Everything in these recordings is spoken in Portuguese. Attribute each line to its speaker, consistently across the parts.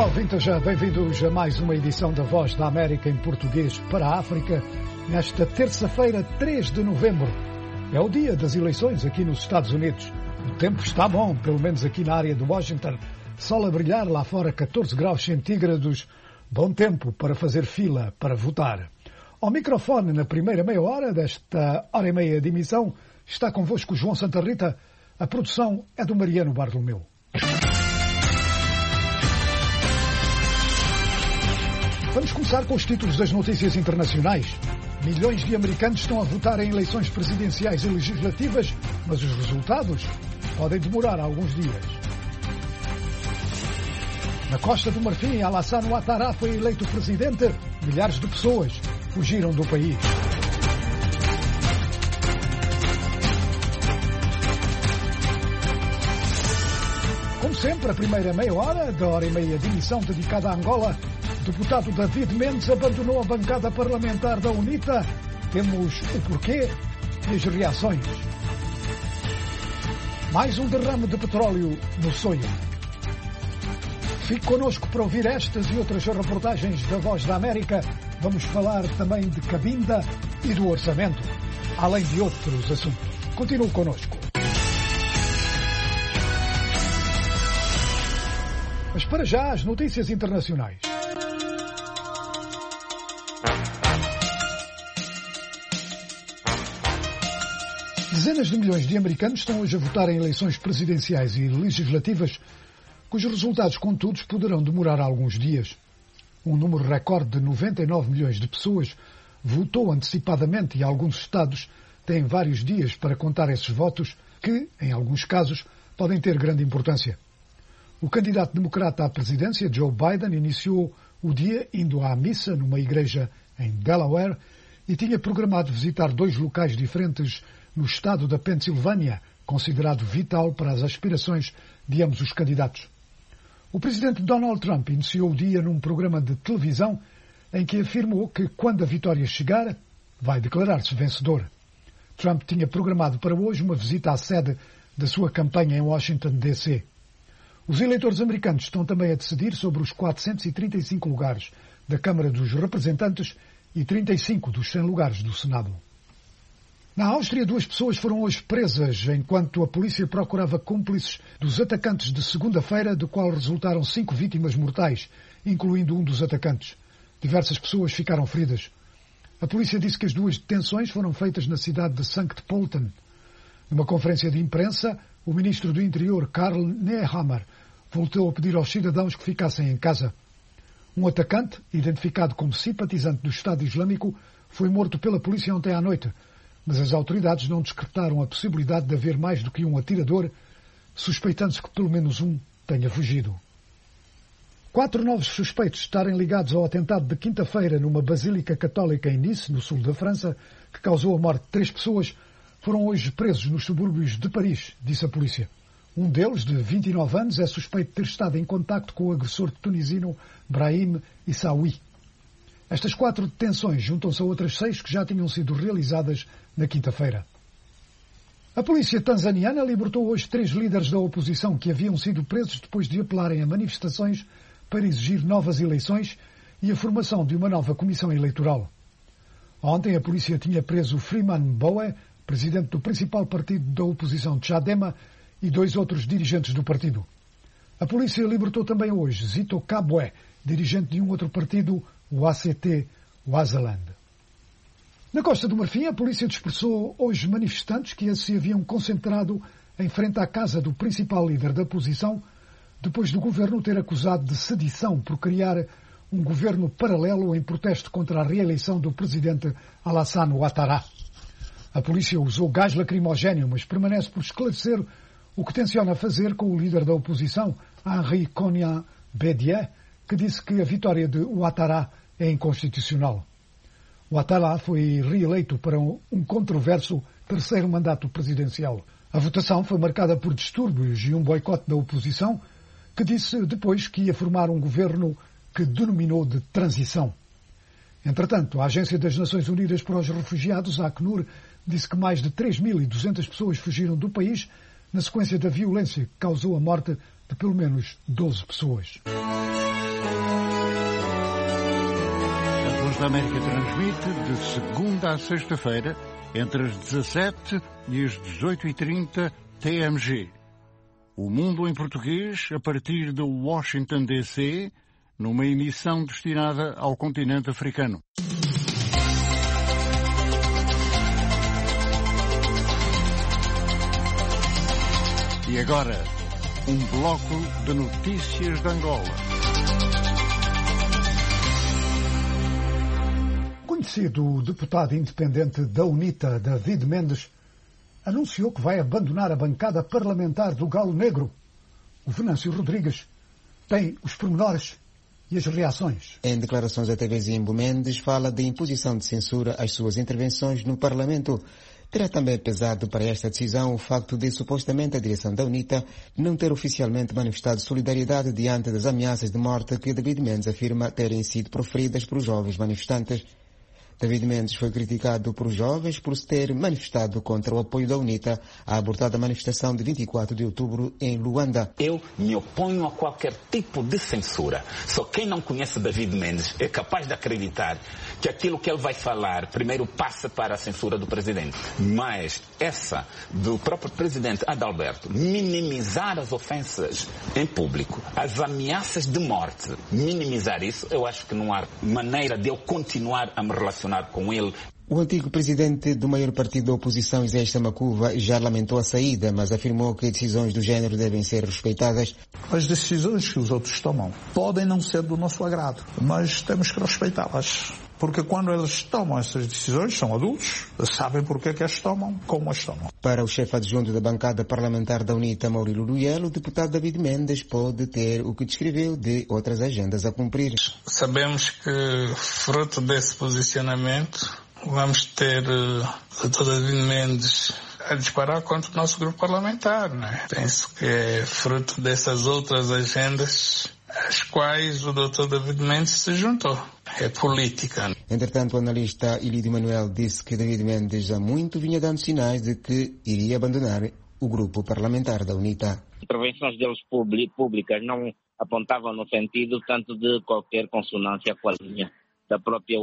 Speaker 1: ouvintes, bem-vindos a mais uma edição da Voz da América em português para a África, nesta terça-feira, 3 de novembro. É o dia das eleições aqui nos Estados Unidos. O tempo está bom, pelo menos aqui na área de Washington. Sol a brilhar, lá fora 14 graus centígrados. Bom tempo para fazer fila para votar. Ao microfone, na primeira meia hora desta hora e meia de emissão, está convosco João Santa Rita. A produção é do Mariano Bartolomeu. Vamos começar com os títulos das notícias internacionais. Milhões de americanos estão a votar em eleições presidenciais e legislativas, mas os resultados podem demorar alguns dias. Na Costa do Marfim, Alassane Ouattara foi eleito presidente. Milhares de pessoas fugiram do país. Como sempre, a primeira meia hora da hora e meia de emissão dedicada à Angola. O deputado David Mendes abandonou a bancada parlamentar da UNITA. Temos o porquê e as reações. Mais um derrame de petróleo no Soio. Fique connosco para ouvir estas e outras reportagens da Voz da América. Vamos falar também de Cabinda e do orçamento, além de outros assuntos. Continue connosco. Mas para já, as notícias internacionais. Dezenas de milhões de americanos estão hoje a votar em eleições presidenciais e legislativas, cujos resultados, contudo, poderão demorar alguns dias. Um número recorde de 99 milhões de pessoas votou antecipadamente e alguns estados têm vários dias para contar esses votos que, em alguns casos, podem ter grande importância. O candidato democrata à presidência, Joe Biden, iniciou o dia indo à missa numa igreja em Delaware e tinha programado visitar 2 locais diferentes no estado da Pensilvânia, considerado vital para as aspirações de ambos os candidatos. O presidente Donald Trump iniciou o dia num programa de televisão em que afirmou que, quando a vitória chegar, vai declarar-se vencedor. Trump tinha programado para hoje uma visita à sede da sua campanha em Washington, D.C. Os eleitores americanos estão também a decidir sobre os 435 lugares da Câmara dos Representantes e 35 dos 100 lugares do Senado. Na Áustria, 2 pessoas foram hoje presas enquanto a polícia procurava cúmplices dos atacantes de segunda-feira, do qual resultaram 5 vítimas mortais, incluindo um dos atacantes. Diversas pessoas ficaram feridas. A polícia disse que as 2 detenções foram feitas na cidade de Sankt Pölten. Numa conferência de imprensa, o ministro do Interior, Karl Nehammer, voltou a pedir aos cidadãos que ficassem em casa. Um atacante, identificado como simpatizante do Estado Islâmico, foi morto pela polícia ontem à noite, mas as autoridades não descartaram a possibilidade de haver mais do que um atirador, suspeitando-se que pelo menos um tenha fugido. 4 novos suspeitos de estarem ligados ao atentado de quinta-feira numa basílica católica em Nice, no sul da França, que causou a morte de 3 pessoas, foram hoje presos nos subúrbios de Paris, disse a polícia. Um deles, de 29 anos, é suspeito de ter estado em contacto com o agressor tunisino Brahim Issaoui. Estas 4 detenções juntam-se a outras 6 que já tinham sido realizadas na quinta-feira. A polícia tanzaniana libertou hoje 3 líderes da oposição que haviam sido presos depois de apelarem a manifestações para exigir novas eleições e a formação de uma nova comissão eleitoral. Ontem a polícia tinha preso Freeman Mbowe, presidente do principal partido da oposição Chadema, e 2 outros dirigentes do partido. A polícia libertou também hoje Zito Kabwe, dirigente de um outro partido, o ACT Waziland. Na Costa do Marfim, a polícia dispersou hoje manifestantes que se haviam concentrado em frente à casa do principal líder da oposição, depois do governo ter acusado de sedição por criar um governo paralelo em protesto contra a reeleição do presidente Alassane Ouattara. A polícia usou gás lacrimogéneo, mas permanece por esclarecer o que tenciona fazer com o líder da oposição, Henri Konan Bédié, que disse que a vitória de Ouattara é inconstitucional. Ouattara foi reeleito para um controverso 3º mandato presidencial. A votação foi marcada por distúrbios e um boicote da oposição, que disse depois que ia formar um governo que denominou de transição. Entretanto, a Agência das Nações Unidas para os Refugiados, a Acnur, disse que mais de 3.200 pessoas fugiram do país na sequência da violência que causou a morte de pelo menos 12 pessoas.
Speaker 2: A Voz da América transmite de segunda a sexta-feira, entre as 17 e as 18h30 TMG. O Mundo em Português, a partir de Washington, D.C., numa emissão destinada ao continente africano. E agora, um bloco de notícias de Angola.
Speaker 1: Conhecido deputado independente da UNITA, David Mendes, anunciou que vai abandonar a bancada parlamentar do Galo Negro. O Venâncio Rodrigues tem os pormenores e as reações.
Speaker 3: Em declarações à TV Zimbo, Mendes fala de imposição de censura às suas intervenções no Parlamento. Terá também pesado para esta decisão o facto de, supostamente, a direção da UNITA não ter oficialmente manifestado solidariedade diante das ameaças de morte que David Mendes afirma terem sido proferidas por jovens manifestantes. David Mendes foi criticado por jovens por se ter manifestado contra o apoio da UNITA à abortada manifestação de 24 de outubro em Luanda.
Speaker 4: Eu me oponho a qualquer tipo de censura. Só quem não conhece David Mendes é capaz de acreditar que aquilo que ele vai falar primeiro passa para a censura do presidente. Mas essa do próprio presidente Adalberto, minimizar as ofensas em público, as ameaças de morte, minimizar isso, eu acho que não há maneira de eu continuar a me relacionar com ele.
Speaker 3: O antigo presidente do maior partido da oposição, Isaías Samakuva, já lamentou a saída, mas afirmou que decisões do género devem ser respeitadas.
Speaker 5: As decisões que os outros tomam podem não ser do nosso agrado, mas temos que respeitá-las. Porque quando eles tomam essas decisões, são adultos, sabem porque é que as tomam, como as tomam.
Speaker 3: Para o chefe adjunto da bancada parlamentar da UNITA, Maurílio Luyel, o deputado David Mendes pode ter o que descreveu de outras agendas a cumprir.
Speaker 6: Sabemos que, fruto desse posicionamento, vamos ter o Dr. David Mendes a disparar contra o nosso grupo parlamentar, né? Penso que é fruto dessas outras agendas às quais o Dr. David Mendes se juntou. É política.
Speaker 3: Entretanto, o analista Ilídio Manuel disse que David Mendes há muito vinha dando sinais de que iria abandonar o grupo parlamentar da UNITA.
Speaker 7: Intervenções deles públicas não apontavam no sentido tanto de qualquer consonância com a linha da própria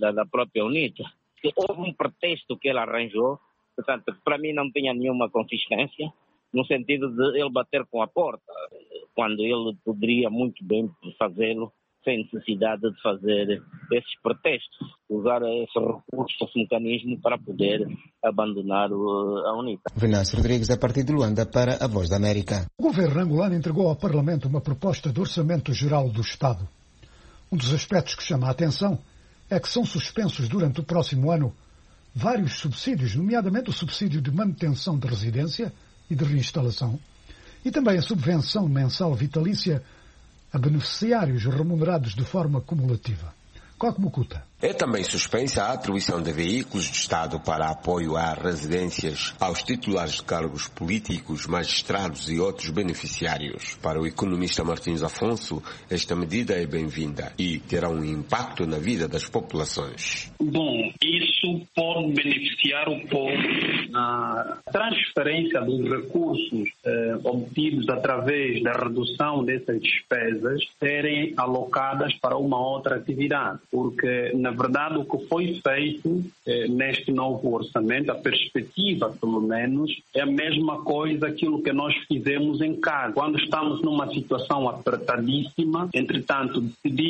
Speaker 7: UNITA. Houve um pretexto que ele arranjou, portanto, para mim não tinha nenhuma consistência, no sentido de ele bater com a porta, quando ele poderia muito bem fazê-lo sem necessidade de fazer esses pretextos, usar esse recurso, esse mecanismo para poder abandonar a UNITA.
Speaker 3: Venâncio Rodrigues, a partir de Luanda, para a Voz da América.
Speaker 1: O governo angolano entregou ao Parlamento uma proposta de orçamento geral do Estado. Um dos aspectos que chama a atenção é que são suspensos durante o próximo ano vários subsídios, nomeadamente o subsídio de manutenção de residência e de reinstalação, e também a subvenção mensal vitalícia a beneficiários remunerados de forma cumulativa. Coque Mucuta.
Speaker 8: É também suspensa a atribuição de veículos de Estado para apoio a residências aos titulares de cargos políticos, magistrados e outros beneficiários. Para o economista Martins Afonso, esta medida é bem-vinda e terá um impacto na vida das populações.
Speaker 9: Bom, isso pode beneficiar o povo na transferência dos recursos obtidos através da redução dessas despesas serem alocadas para uma outra atividade, porque na verdade, o que foi feito neste novo orçamento, a perspectiva, pelo menos, é a mesma coisa aquilo que nós fizemos em casa. Quando estamos numa situação apertadíssima, entretanto,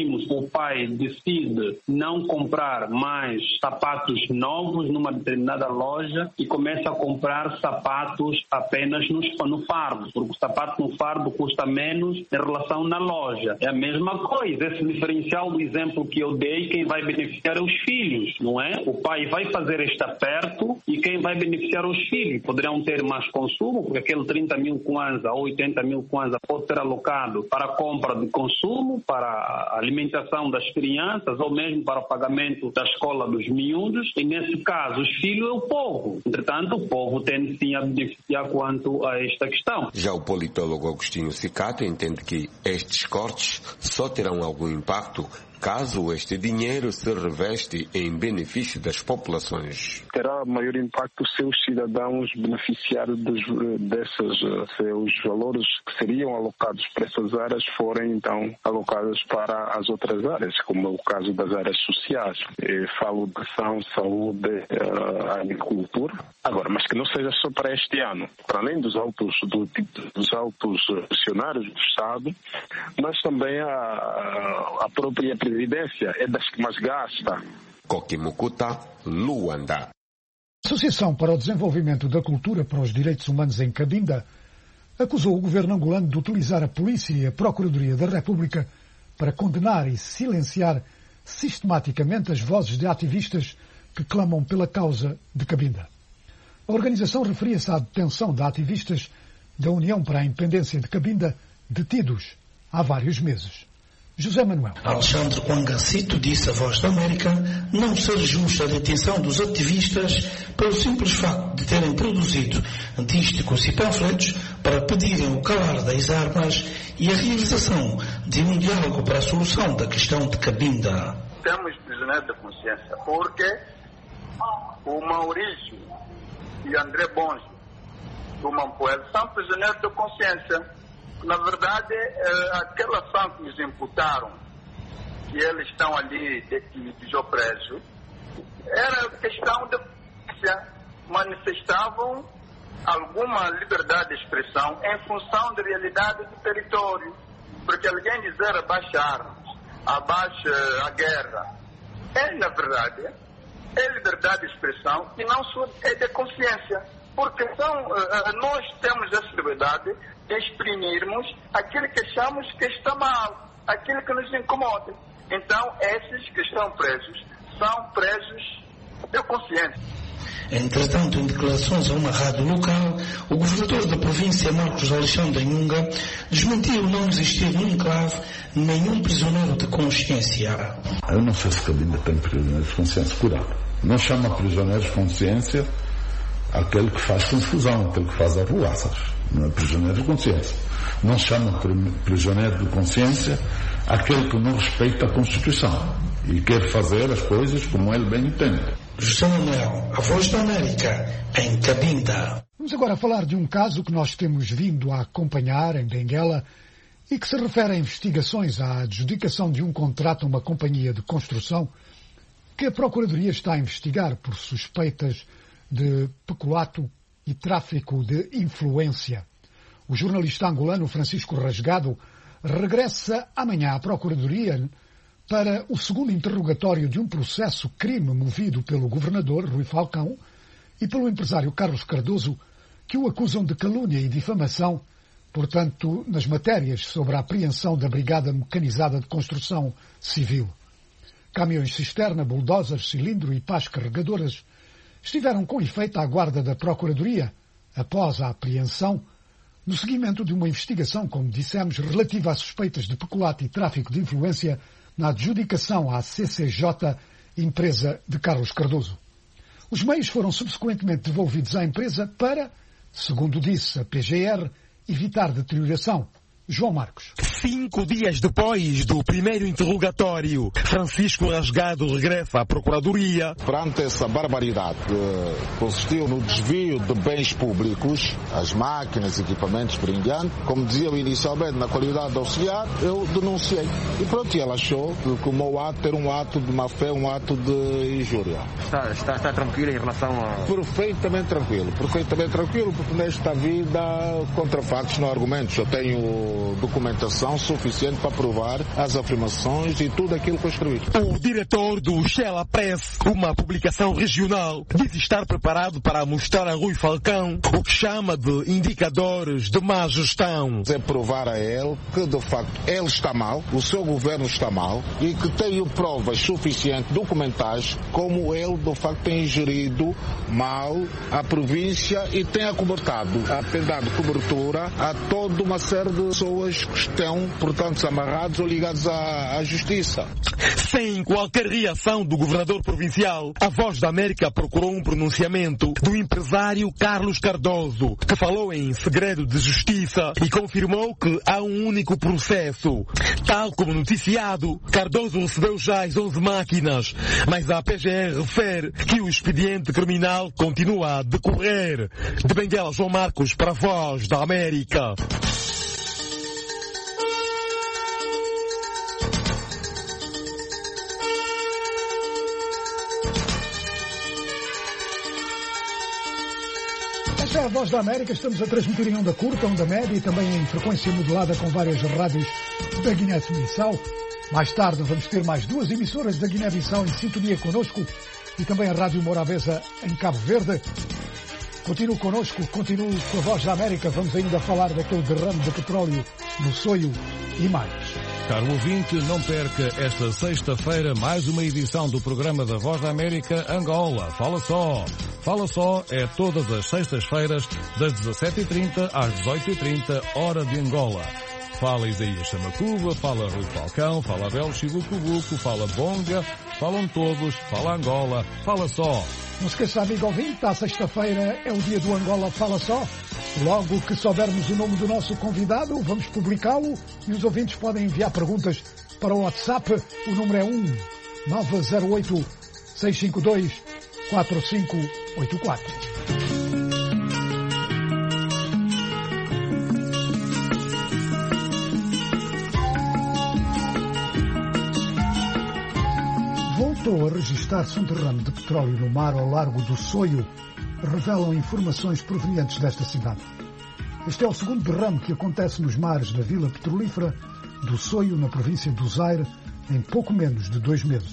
Speaker 9: o pai decide não comprar mais sapatos novos numa determinada loja e começa a comprar sapatos apenas no fardo, porque o sapato no fardo custa menos em relação na loja. É a mesma coisa. Esse diferencial do exemplo que eu dei, quem vai beneficiar é os filhos, não é? O pai vai fazer este aperto e quem vai beneficiar os filhos? Poderão ter mais consumo, porque aquele 30 mil kwanza ou 80 mil kwanza pode ser alocado para a compra de consumo, para a alimentação das crianças ou mesmo para o pagamento da escola dos miúdos, e nesse caso os filhos é o povo. Entretanto, o povo tende sim a beneficiar quanto a esta questão.
Speaker 8: Já o politólogo Agostinho Cicato entende que estes cortes só terão algum impacto caso este dinheiro se reveste em benefício das populações.
Speaker 10: Terá maior impacto se os cidadãos beneficiários desses seus valores que seriam alocados para essas áreas forem então alocados para as outras áreas, como é o caso das áreas sociais. Falo de educação, saúde, agricultura. Agora, mas que não seja só para este ano. Para além dos altos funcionários do Estado, mas também a própria Presidência é das que mais gasta.
Speaker 8: Kokimukuta, Luanda.
Speaker 1: A Associação para o Desenvolvimento da Cultura para os Direitos Humanos em Cabinda acusou o governo angolano de utilizar a polícia e a Procuradoria da República para condenar e silenciar sistematicamente as vozes de ativistas que clamam pela causa de Cabinda. A organização referia-se à detenção de ativistas da União para a Independência de Cabinda detidos há vários meses. José Manuel.
Speaker 11: Alexandre Quangacito disse à Voz da América não ser justa a detenção dos ativistas pelo simples facto de terem produzido dísticos e panfletos para pedirem o calar das armas e a realização de um diálogo para a solução da questão de Cabinda.
Speaker 12: Temos prisioneiros de consciência porque o Maurício e André Bonge do Mampoel são prisioneiros de consciência. Na verdade, aquela ação que nos imputaram, que eles estão ali detidos ou presos, era questão de manifestavam alguma liberdade de expressão em função da realidade do território. Porque alguém dizer abaixe armas, abaixe a guerra, na verdade, é liberdade de expressão e não é de consciência. Porque nós temos essa liberdade de exprimirmos aquilo que achamos que está mal, aquilo que nos incomoda. Então, esses que estão presos são presos de consciência.
Speaker 11: Entretanto, em declarações a uma rádio local, o governador da província, Marcos Alexandre Nhunga, desmentiu não existir no enclave nenhum prisioneiro de consciência.
Speaker 13: Eu não sei se Cabinda tem prisioneiros de consciência curado. Não chama prisioneiros de consciência aquele que faz confusão, aquele que faz arruaças. Não é prisioneiro de consciência. Não chama prisioneiro de consciência aquele que não respeita a Constituição e quer fazer as coisas como ele bem entende.
Speaker 11: José Manuel, a Voz da América, em Cabinda.
Speaker 1: Vamos agora falar de um caso que nós temos vindo a acompanhar em Benguela e que se refere a investigações à adjudicação de um contrato a uma companhia de construção que a Procuradoria está a investigar por suspeitas de peculato e tráfico de influência. O jornalista angolano Francisco Rasgado regressa amanhã à Procuradoria para o segundo interrogatório de um processo crime movido pelo governador Rui Falcão e pelo empresário Carlos Cardoso, que o acusam de calúnia e difamação, portanto, nas matérias sobre a apreensão da Brigada Mecanizada de Construção Civil. Caminhões cisterna, bulldozers, cilindro e pás carregadoras estiveram com efeito à guarda da Procuradoria após a apreensão, no seguimento de uma investigação, como dissemos, relativa a suspeitas de peculato e tráfico de influência na adjudicação à CCJ, empresa de Carlos Cardoso. Os meios foram subsequentemente devolvidos à empresa para, segundo disse a PGR, evitar deterioração. João Marcos.
Speaker 14: 5 dias depois do primeiro interrogatório, Francisco Rasgado regressa à Procuradoria.
Speaker 15: Perante essa barbaridade que consistiu no desvio de bens públicos, as máquinas, equipamentos por em diante, como dizia inicialmente, na qualidade de auxiliar, eu denunciei. E pronto, ela achou que o meu ato era um ato de má-fé, um ato de injúria.
Speaker 16: Está tranquilo em relação a...
Speaker 15: Perfeitamente tranquilo, porque nesta vida, contra factos não há argumentos. Eu tenho documentação suficiente para provar as afirmações e tudo aquilo construído.
Speaker 14: O diretor do Shella Press, uma publicação regional, diz estar preparado para mostrar a Rui Falcão o que chama de indicadores de má gestão.
Speaker 15: É provar a ele que, de facto, ele está mal, o seu governo está mal e que tem provas suficientes, documentais, como ele, de facto, tem gerido mal a província e tem acobertado, tem dado cobertura a toda uma série de pessoas que estão estão, portanto, amarrados ou ligados à justiça.
Speaker 14: Sem qualquer reação do governador provincial, a Voz da América procurou um pronunciamento do empresário Carlos Cardoso, que falou em segredo de justiça e confirmou que há um único processo. Tal como noticiado, Cardoso recebeu já as 11 máquinas, mas a PGR refere que o expediente criminal continua a decorrer. De Benguela, João Marcos, para a Voz da América.
Speaker 1: Esta é a Voz da América. Estamos a transmitir em onda curta, onda média e também em frequência modulada com várias rádios da Guiné-Bissau. Mais tarde vamos ter mais 2 emissoras da Guiné-Bissau em sintonia connosco e também a Rádio Morabeza em Cabo Verde. Continue connosco, continue com a Voz da América. Vamos ainda falar daquele derrame de petróleo no Soio e mais.
Speaker 17: Caro ouvinte, não perca esta sexta-feira mais uma edição do programa da Voz da América Angola. Fala só! Fala só é todas as sextas-feiras das 17h30 às 18h30, hora de Angola. Fala Isaías Chamacuba, fala Rui Falcão, fala Abel Chibucubuco, fala Bonga, falam todos, fala Angola, fala só.
Speaker 1: Não se esqueça, amigo ouvinte, à sexta-feira é o dia do Angola Fala Só. Logo que soubermos o nome do nosso convidado, vamos publicá-lo e os ouvintes podem enviar perguntas para o WhatsApp. O número é 1-908-652-4584. Voltou a registrar-se um derrame de petróleo no mar ao largo do Soio, revelam informações provenientes desta cidade. Este é o segundo derrame que acontece nos mares da vila petrolífera do Soio, na província do Zaire, em pouco menos de 2 meses.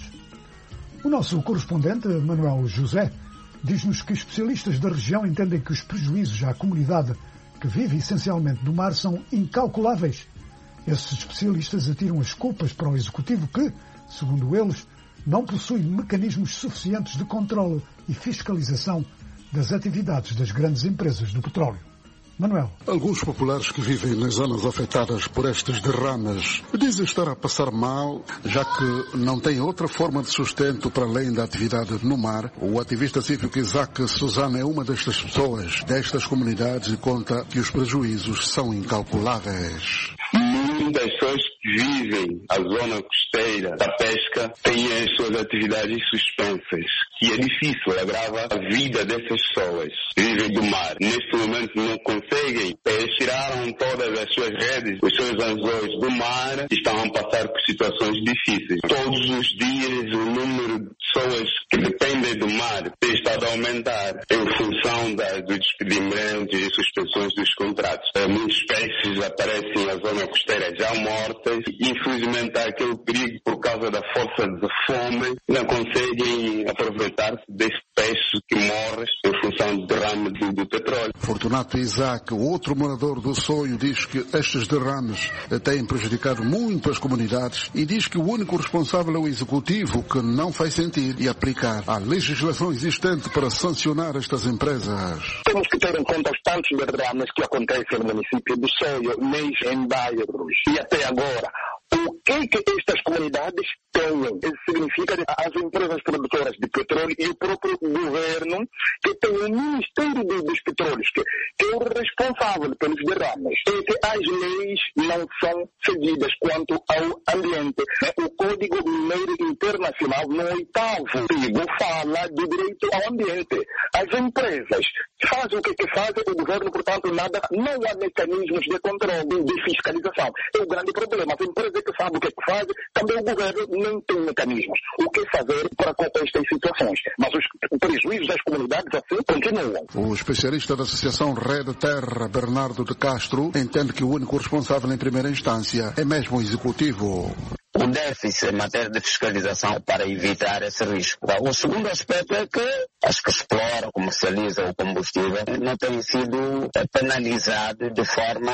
Speaker 1: O nosso correspondente, Manuel José, diz-nos que especialistas da região entendem que os prejuízos à comunidade que vive essencialmente do mar são incalculáveis. Esses especialistas atiram as culpas para o executivo que, segundo eles, não possui mecanismos suficientes de controle e fiscalização das atividades das grandes empresas do petróleo. Manuel.
Speaker 18: Alguns populares que vivem nas zonas afetadas por estes derrames dizem estar a passar mal, já que não têm outra forma de sustento para além da atividade no mar. O ativista cívico Isaac Suzana é uma destas pessoas, destas comunidades, e conta que os prejuízos são incalculáveis.
Speaker 19: Muitas pessoas que vivem a zona costeira da pesca têm as suas atividades suspensas, que é difícil, agrava a vida dessas pessoas que vivem do mar. Neste momento não conseguem, tiraram todas as suas redes, os seus anzóis do mar, e estão a passar por situações difíceis. Todos os dias o número de pessoas que dependem do mar tem estado a aumentar em função dos despedimentos e suspensões dos contratos. Muitos peixes aparecem na zona costeira já mortas. Infelizmente há aquele perigo por causa da força de fome, não conseguem aproveitar-se desse peixe que morre em função do derrame do petróleo.
Speaker 18: Fortunato Isaac, outro morador do Soio, diz que estes derrames têm prejudicado muito as comunidades e diz que o único responsável é o executivo, que não faz sentir e aplicar a legislação existente para sancionar estas empresas.
Speaker 20: Temos que ter em conta os tantos derrames que acontecem no município do Soio, nem em bairros. E até agora, o que estas comunidades têm? Isso significa as empresas produtoras de petróleo e o próprio governo, que tem o Ministério dos Petróleos, que é o responsável pelos derrames. E que as leis não são seguidas quanto ao ambiente. O Código Mineiro Internacional, no 8º artigo, fala do direito ao ambiente. As empresas fazem o que fazem, o governo, portanto, nada, não há mecanismos de controle, de fiscalização. É o grande problema. As empresas que sabem o que fazem, também o governo não tem mecanismos. O que fazer para estas situações? Mas os prejuízos das comunidades assim continuam.
Speaker 18: O especialista da Associação Rede Terra, Bernardo de Castro, entende que o único responsável em primeira instância é mesmo o executivo.
Speaker 21: O déficit em matéria de fiscalização para evitar esse risco. O segundo aspecto é que as que exploram, comercializam o combustível não têm sido penalizados de forma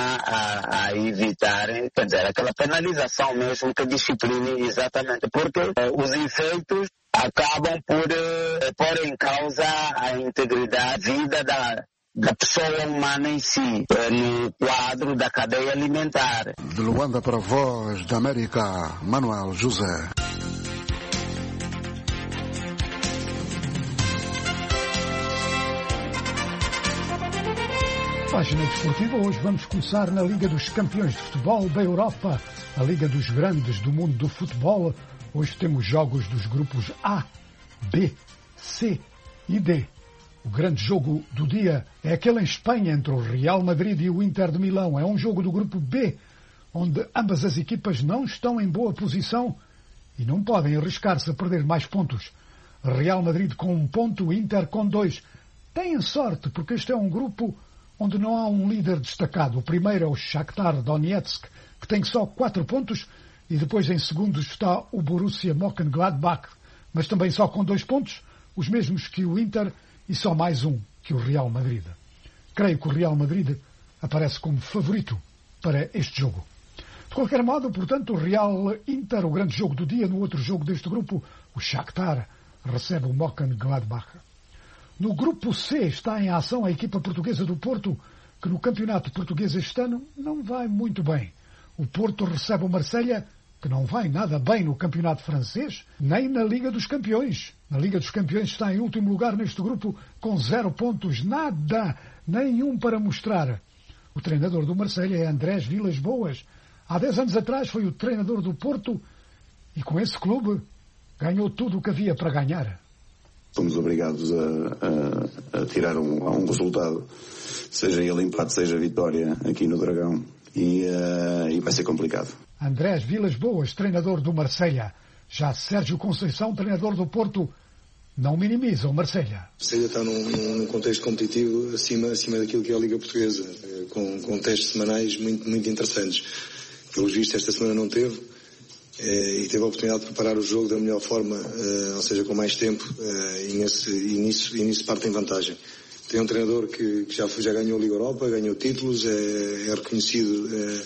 Speaker 21: a evitar, quer dizer, aquela penalização mesmo que discipline exatamente, porque os efeitos acabam por pôr em causa a integridade, a vida da pessoa humana em si, no quadro da cadeia alimentar.
Speaker 18: De Luanda para a Voz da América, Manuel José.
Speaker 1: Página desportiva, hoje vamos começar na Liga dos Campeões de Futebol da Europa, a Liga dos Grandes do mundo do futebol. Hoje temos jogos dos grupos A, B, C e D. O grande jogo do dia é aquele em Espanha entre o Real Madrid e o Inter de Milão. É um jogo do grupo B, onde ambas as equipas não estão em boa posição e não podem arriscar-se a perder mais pontos. Real Madrid com 1 ponto, Inter com 2. Têm sorte, porque este é um grupo onde não há um líder destacado. O primeiro é o Shakhtar Donetsk, que tem só 4 pontos, e depois em segundo está o Borussia Mönchengladbach, mas também só com 2 pontos, os mesmos que o Inter, e só mais um que o Real Madrid. Creio que o Real Madrid aparece como favorito para este jogo. De qualquer modo, portanto, o Real Inter, o grande jogo do dia. No outro jogo deste grupo, o Shakhtar recebe o Mönchengladbach. No grupo C está em ação a equipa portuguesa do Porto, que no campeonato português este ano não vai muito bem. O Porto recebe o Marselha, que não vai nada bem no campeonato francês, nem na Liga dos Campeões. Na Liga dos Campeões está em último lugar neste grupo, com 0 pontos, nada, nenhum para mostrar. O treinador do Marselha é Andrés Vilas-Boas. Há 10 anos atrás foi o treinador do Porto e com esse clube ganhou tudo o que havia para ganhar.
Speaker 2: Fomos obrigados a tirar um resultado, seja ele empate, seja vitória aqui no Dragão, e vai ser complicado.
Speaker 1: Andrés Vilas-Boas, treinador do Marselha. Já Sérgio Conceição, treinador do Porto, não minimiza o Marselha.
Speaker 22: O Marselha está num contexto competitivo acima daquilo que é a Liga Portuguesa, com testes semanais muito interessantes. Pelos vistos, esta semana não teve. E teve a oportunidade de preparar o jogo da melhor forma, ou seja, com mais tempo, e nisso parte em vantagem. Tem um treinador que já ganhou a Liga Europa, ganhou títulos, é reconhecido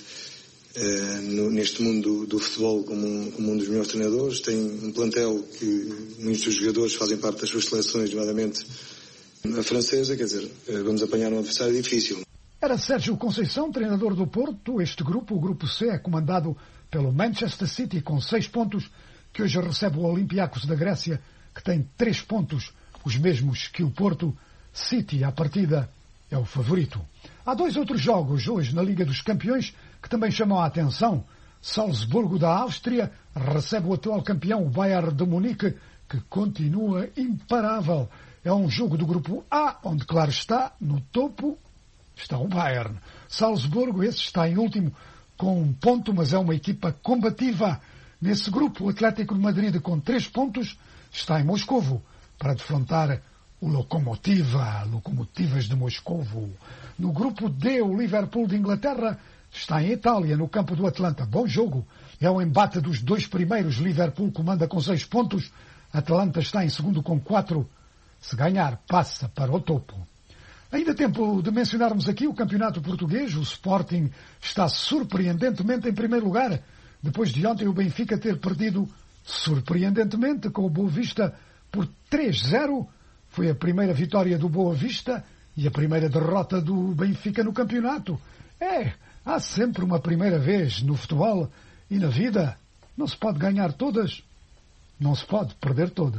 Speaker 22: neste mundo do futebol como um dos melhores treinadores. Tem um plantel que muitos dos jogadores fazem parte das suas seleções, nomeadamente a francesa, quer dizer, vamos apanhar um adversário difícil.
Speaker 1: Era Sérgio Conceição, treinador do Porto. Este grupo, o grupo C, é comandado pelo Manchester City com 6 pontos, que hoje recebe o Olympiacos da Grécia, que tem 3 pontos, os mesmos que o Porto. City, à partida, é o favorito. Há 2 outros jogos hoje na Liga dos Campeões que também chamam a atenção. Salzburgo da Áustria recebe o atual campeão, o Bayern de Munique, que continua imparável. É um jogo do grupo A, onde, claro está, no topo está o Bayern. Salzburgo, esse está em último, com 1 ponto, mas é uma equipa combativa. Nesse grupo, o Atlético de Madrid, com 3 pontos, está em Moscovo para defrontar o Lokomotivas de Moscovo. No grupo D, o Liverpool de Inglaterra está em Itália, no campo do Atlanta. Bom jogo. É o embate dos 2 primeiros. Liverpool comanda com 6 pontos. Atlanta está em segundo com 4. Se ganhar, passa para o topo. Ainda tempo de mencionarmos aqui o campeonato português. O Sporting está surpreendentemente em primeiro lugar, depois de ontem o Benfica ter perdido surpreendentemente com o Boa Vista por 3-0. Foi a primeira vitória do Boa Vista e a primeira derrota do Benfica no campeonato. Há sempre uma primeira vez no futebol e na vida. Não se pode ganhar todas, não se pode perder todas.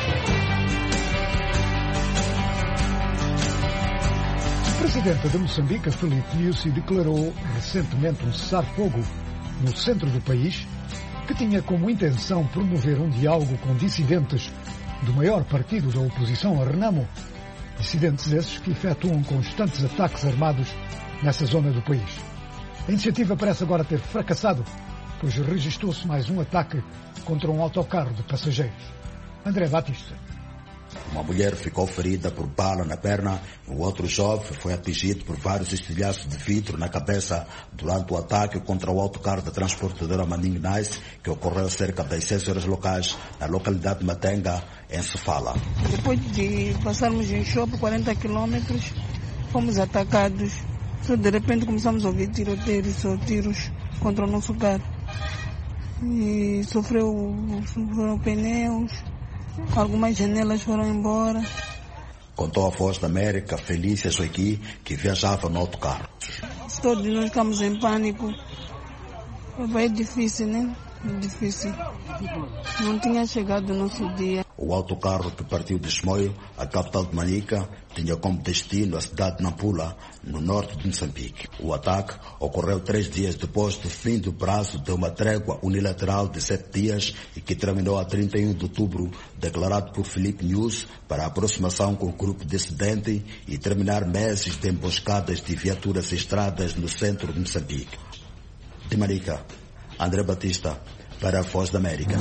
Speaker 1: O presidente de Moçambique, Filipe Nyusi, declarou recentemente um cessar-fogo no centro do país que tinha como intenção promover um diálogo com dissidentes do maior partido da oposição, a Renamo. Dissidentes esses que efetuam constantes ataques armados nessa zona do país. A iniciativa parece agora ter fracassado, pois registrou-se mais um ataque contra um autocarro de passageiros. André Batista.
Speaker 23: Uma mulher ficou ferida por bala na perna e o outro jovem foi atingido por vários estilhaços de vidro na cabeça durante o ataque contra o autocarro da transportadora Manding Nice, que ocorreu cerca das 6 horas locais na localidade de Matenga, em Sofala.
Speaker 24: Depois de passarmos em shopping 40 quilômetros, fomos atacados. De repente começamos a ouvir tiros contra o nosso carro. E sofreu pneus. Algumas janelas foram embora.
Speaker 23: contou a Voz da América Felícia Joaquim, que viajava no autocarro.
Speaker 24: Todos nós estamos em pânico. É difícil, né? É difícil. Não tinha chegado o nosso dia.
Speaker 23: O autocarro que partiu de Chimoio, a capital de Manica, tinha como destino a cidade de Nampula, no norte de Moçambique. O ataque ocorreu 3 dias depois do fim do prazo de uma trégua unilateral de 7 dias e que terminou a 31 de outubro, declarado por Filipe News para a aproximação com o grupo dissidente e terminar meses de emboscadas de viaturas e estradas no centro de Moçambique. De Manica, André Batista, para a Voz da América.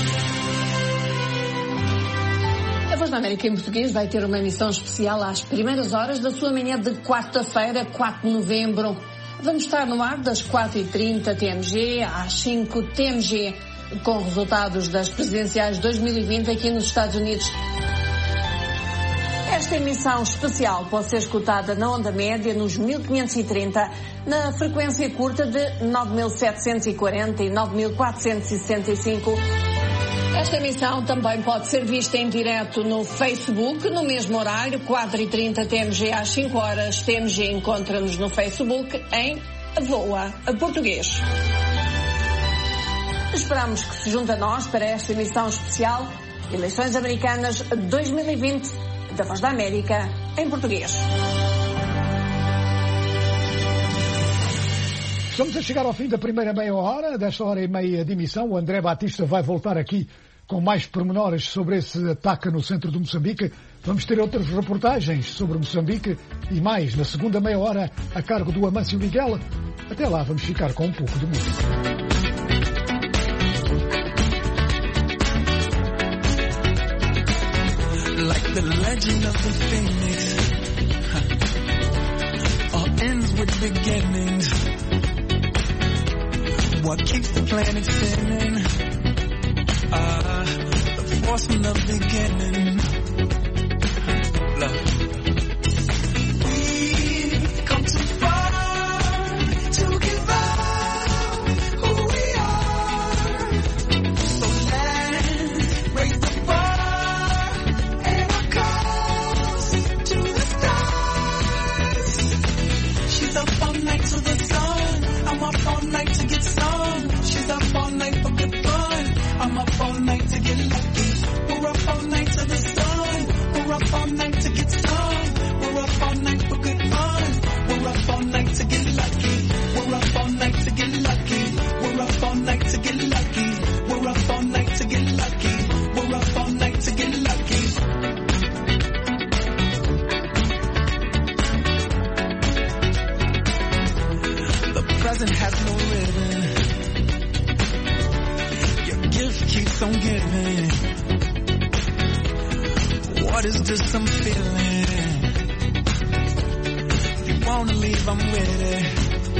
Speaker 4: A Voz da América em português vai ter uma emissão especial às primeiras horas da sua manhã de quarta-feira, 4 de novembro. Vamos estar no ar das 4h30 TMG às 5 TMG, com resultados das presidenciais 2020 aqui nos Estados Unidos. Esta emissão especial pode ser escutada na onda média nos 1530, na frequência curta de 9740 e 9465. Esta emissão também pode ser vista em direto no Facebook, no mesmo horário, 4h30 TMG às 5 horas. TMG encontra-nos no Facebook em Voa Português. Esperamos que se junte a nós para esta emissão especial Eleições Americanas 2020 da Voz da América em português.
Speaker 1: Estamos a chegar ao fim da primeira meia hora, desta hora e meia de emissão. O André Batista vai voltar aqui com mais pormenores sobre esse ataque no centro de Moçambique. Vamos ter outras reportagens sobre Moçambique e mais na segunda meia hora a cargo do Amâncio Miguel. Até lá vamos ficar com um pouco de música.
Speaker 5: Like the legend of the phoenix, all ends with beginnings. What keeps the planet spinning? The force from the beginning. Love. We've come too far to give up who we are. So let's raise the bar and our cause to the stars. She's up all night to the sun. I'm up all night to get some. She's up all night for good fun. I'm up all night to get lucky. We're up all night to the sun. We're up all night to get some. We're up all night for good fun. We're up all night to get lucky. We're up all night to get lucky. We're up all night to get lucky. We're up all night to get lucky. We're up all night to get lucky. The present has no ribbon. Your gift keeps on giving. What is this I'm feeling? If you wanna leave, I'm with it.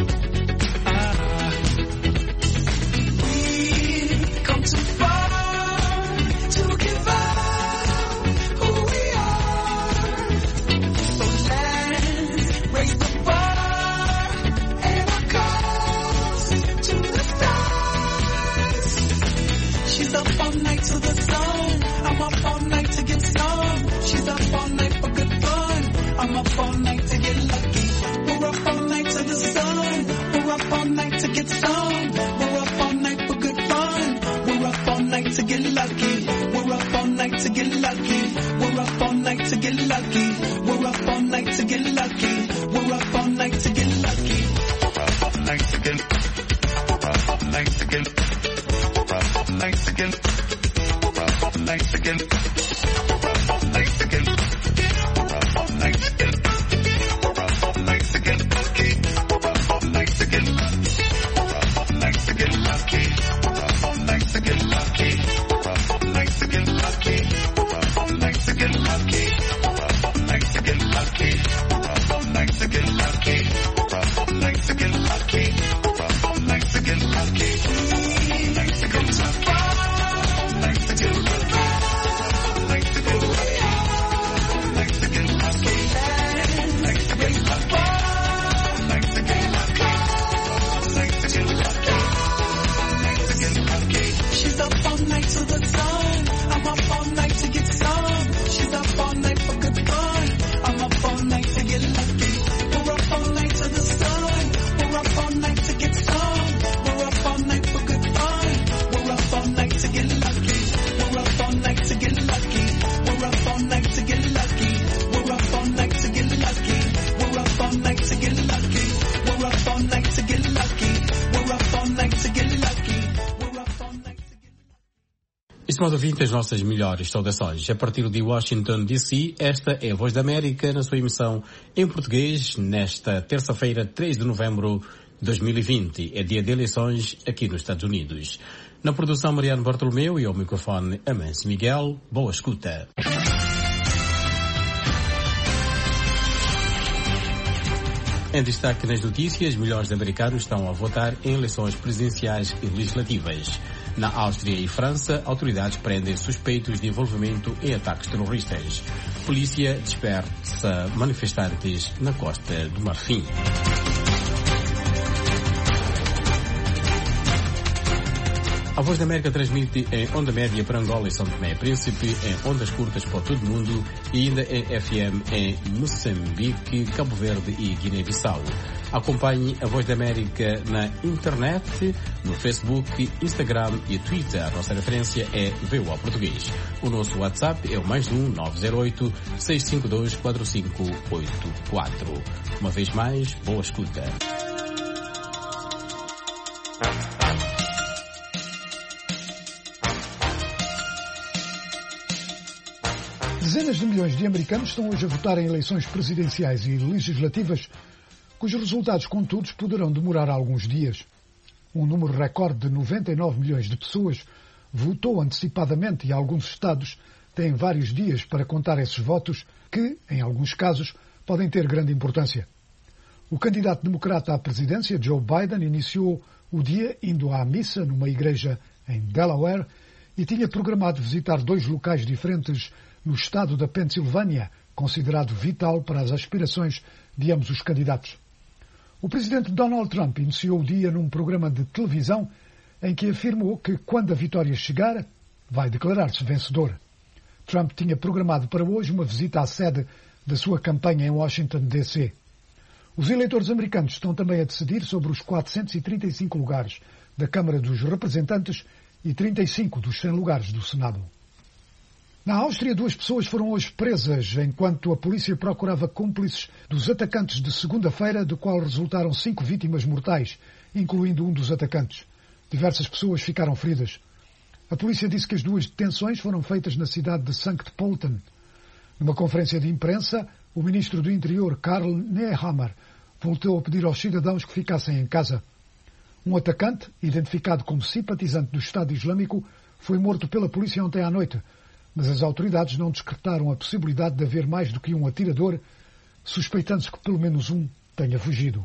Speaker 5: We've come too far to give up who we are. So let's raise the bar and our cause to the stars. She's up all night to the sun. I'm up all night to get some. She's up all night for good fun. I'm up all night to get lucky. We're up all night to the sun. We're up all night to get some. We're up all night for good fun. We're up all night to get lucky. We're up all night to get lucky. We're up all night to get lucky. We're up all night to get lucky. We're up all night to get lucky. We're up all night to get. We're up all night to get. We're up all night to get. We're up all night to get. We're up all night to get. We're up all night to get. We're up all night to get lucky. We're up all night to get. We're up all night to get lucky. We're up all night to get lucky. We're up all night to get lucky. We're up all night to get lucky. We're up all night to get lucky. We're up all night to get lucky.
Speaker 3: Estimado ouvinte, as nossas melhores saudações. A partir de Washington, D.C., esta é a Voz da América na sua emissão em português nesta terça-feira, 3 de novembro de 2020. É dia de eleições aqui nos Estados Unidos. Na produção, Mariano Bartolomeu e ao microfone, Amâncio Miguel. Boa escuta. Em destaque nas notícias, milhões de americanos estão a votar em eleições presidenciais e legislativas. Na Áustria e França, autoridades prendem suspeitos de envolvimento em ataques terroristas. Polícia dispersa manifestantes na Costa do Marfim. A Voz da América transmite em onda média para Angola e São Tomé e Príncipe, em ondas curtas para todo o mundo e ainda em FM em Moçambique, Cabo Verde e Guiné-Bissau. Acompanhe a Voz da América na internet, no Facebook, Instagram e Twitter. A nossa referência é VOA Português. O nosso WhatsApp é o +1 908 652 4584. Uma vez mais, boa escuta.
Speaker 1: Dezenas de milhões de americanos estão hoje a votar em eleições presidenciais e legislativas, cujos resultados, contudo, poderão demorar alguns dias. Um número recorde de 99 milhões de pessoas votou antecipadamente e alguns estados têm vários dias para contar esses votos que, em alguns casos, podem ter grande importância. O candidato democrata à presidência, Joe Biden, iniciou o dia indo à missa numa igreja em Delaware e tinha programado visitar 2 locais diferentes no estado da Pensilvânia, considerado vital para as aspirações de ambos os candidatos. O presidente Donald Trump iniciou o dia num programa de televisão em que afirmou que, quando a vitória chegar, vai declarar-se vencedor. Trump tinha programado para hoje uma visita à sede da sua campanha em Washington, D.C. Os eleitores americanos estão também a decidir sobre os 435 lugares da Câmara dos Representantes e 35 dos 100 lugares do Senado. Na Áustria, 2 pessoas foram hoje presas enquanto a polícia procurava cúmplices dos atacantes de segunda-feira, do qual resultaram 5 vítimas mortais, incluindo um dos atacantes. Diversas pessoas ficaram feridas. A polícia disse que as 2 detenções foram feitas na cidade de Sankt Pölten. Numa conferência de imprensa, o ministro do Interior, Karl Nehammer, voltou a pedir aos cidadãos que ficassem em casa. Um atacante, identificado como simpatizante do Estado Islâmico, foi morto pela polícia ontem à noite, mas as autoridades não descartaram a possibilidade de haver mais do que um atirador, suspeitando-se que pelo menos um tenha fugido.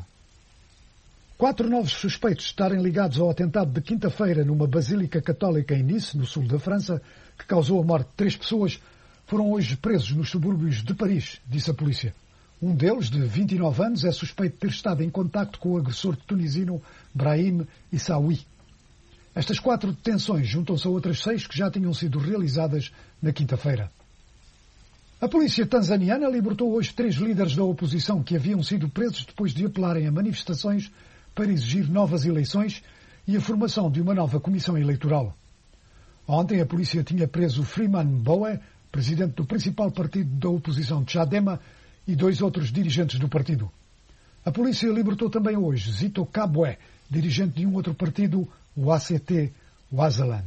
Speaker 1: 4 novos suspeitos de estarem ligados ao atentado de quinta-feira numa basílica católica em Nice, no sul da França, que causou a morte de 3 pessoas, foram hoje presos nos subúrbios de Paris, disse a polícia. Um deles, de 29 anos, é suspeito de ter estado em contacto com o agressor tunisino Brahim Issaoui. Estas 4 detenções juntam-se a outras 6 que já tinham sido realizadas na quinta-feira. A polícia tanzaniana libertou hoje 3 líderes da oposição que haviam sido presos depois de apelarem a manifestações para exigir novas eleições e a formação de uma nova comissão eleitoral. Ontem a polícia tinha preso Freeman Mbowe, presidente do principal partido da oposição Chadema, e 2 outros dirigentes do partido. A polícia libertou também hoje Zito Kabwe, dirigente de um outro partido, o ACT Waziland.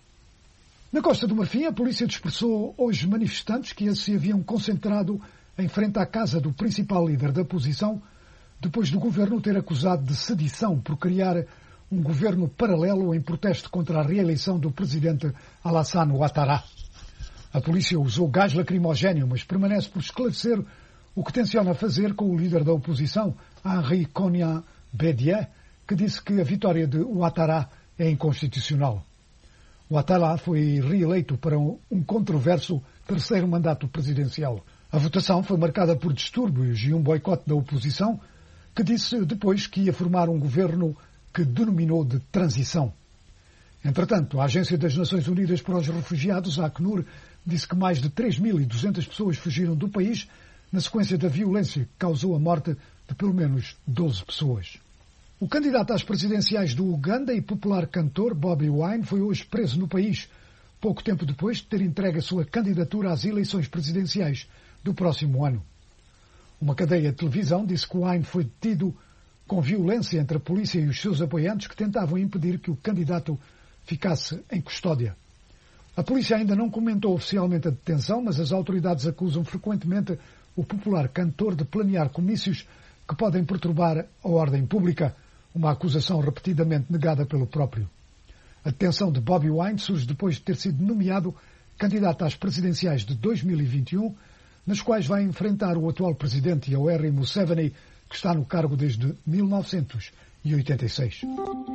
Speaker 1: Na Costa do Marfim, a polícia dispersou hoje manifestantes que se haviam concentrado em frente à casa do principal líder da oposição, depois do governo ter acusado de sedição por criar um governo paralelo em protesto contra a reeleição do presidente Alassane Ouattara. A polícia usou gás lacrimogéneo, mas permanece por esclarecer o que tenciona fazer com o líder da oposição, Henri Konan Bédié, que disse que a vitória de Ouattara é inconstitucional. Ouattara foi reeleito para um controverso 3º mandato presidencial. A votação foi marcada por distúrbios e um boicote da oposição, que disse depois que ia formar um governo que denominou de transição. Entretanto, a Agência das Nações Unidas para os Refugiados, a Acnur, disse que mais de 3.200 pessoas fugiram do país na sequência da violência que causou a morte de pelo menos 12 pessoas. O candidato às presidenciais do Uganda e popular cantor Bobi Wine foi hoje preso no país, pouco tempo depois de ter entregue a sua candidatura às eleições presidenciais do próximo ano. Uma cadeia de televisão disse que Wine foi detido com violência entre a polícia e os seus apoiantes que tentavam impedir que o candidato ficasse em custódia. A polícia ainda não comentou oficialmente a detenção, mas as autoridades acusam frequentemente o popular cantor de planear comícios que podem perturbar a ordem pública, uma acusação repetidamente negada pelo próprio. A detenção de Bobi Wine surge depois de ter sido nomeado candidato às presidenciais de 2021, nas quais vai enfrentar o atual presidente Yoweri Museveni, que está no cargo desde 1986.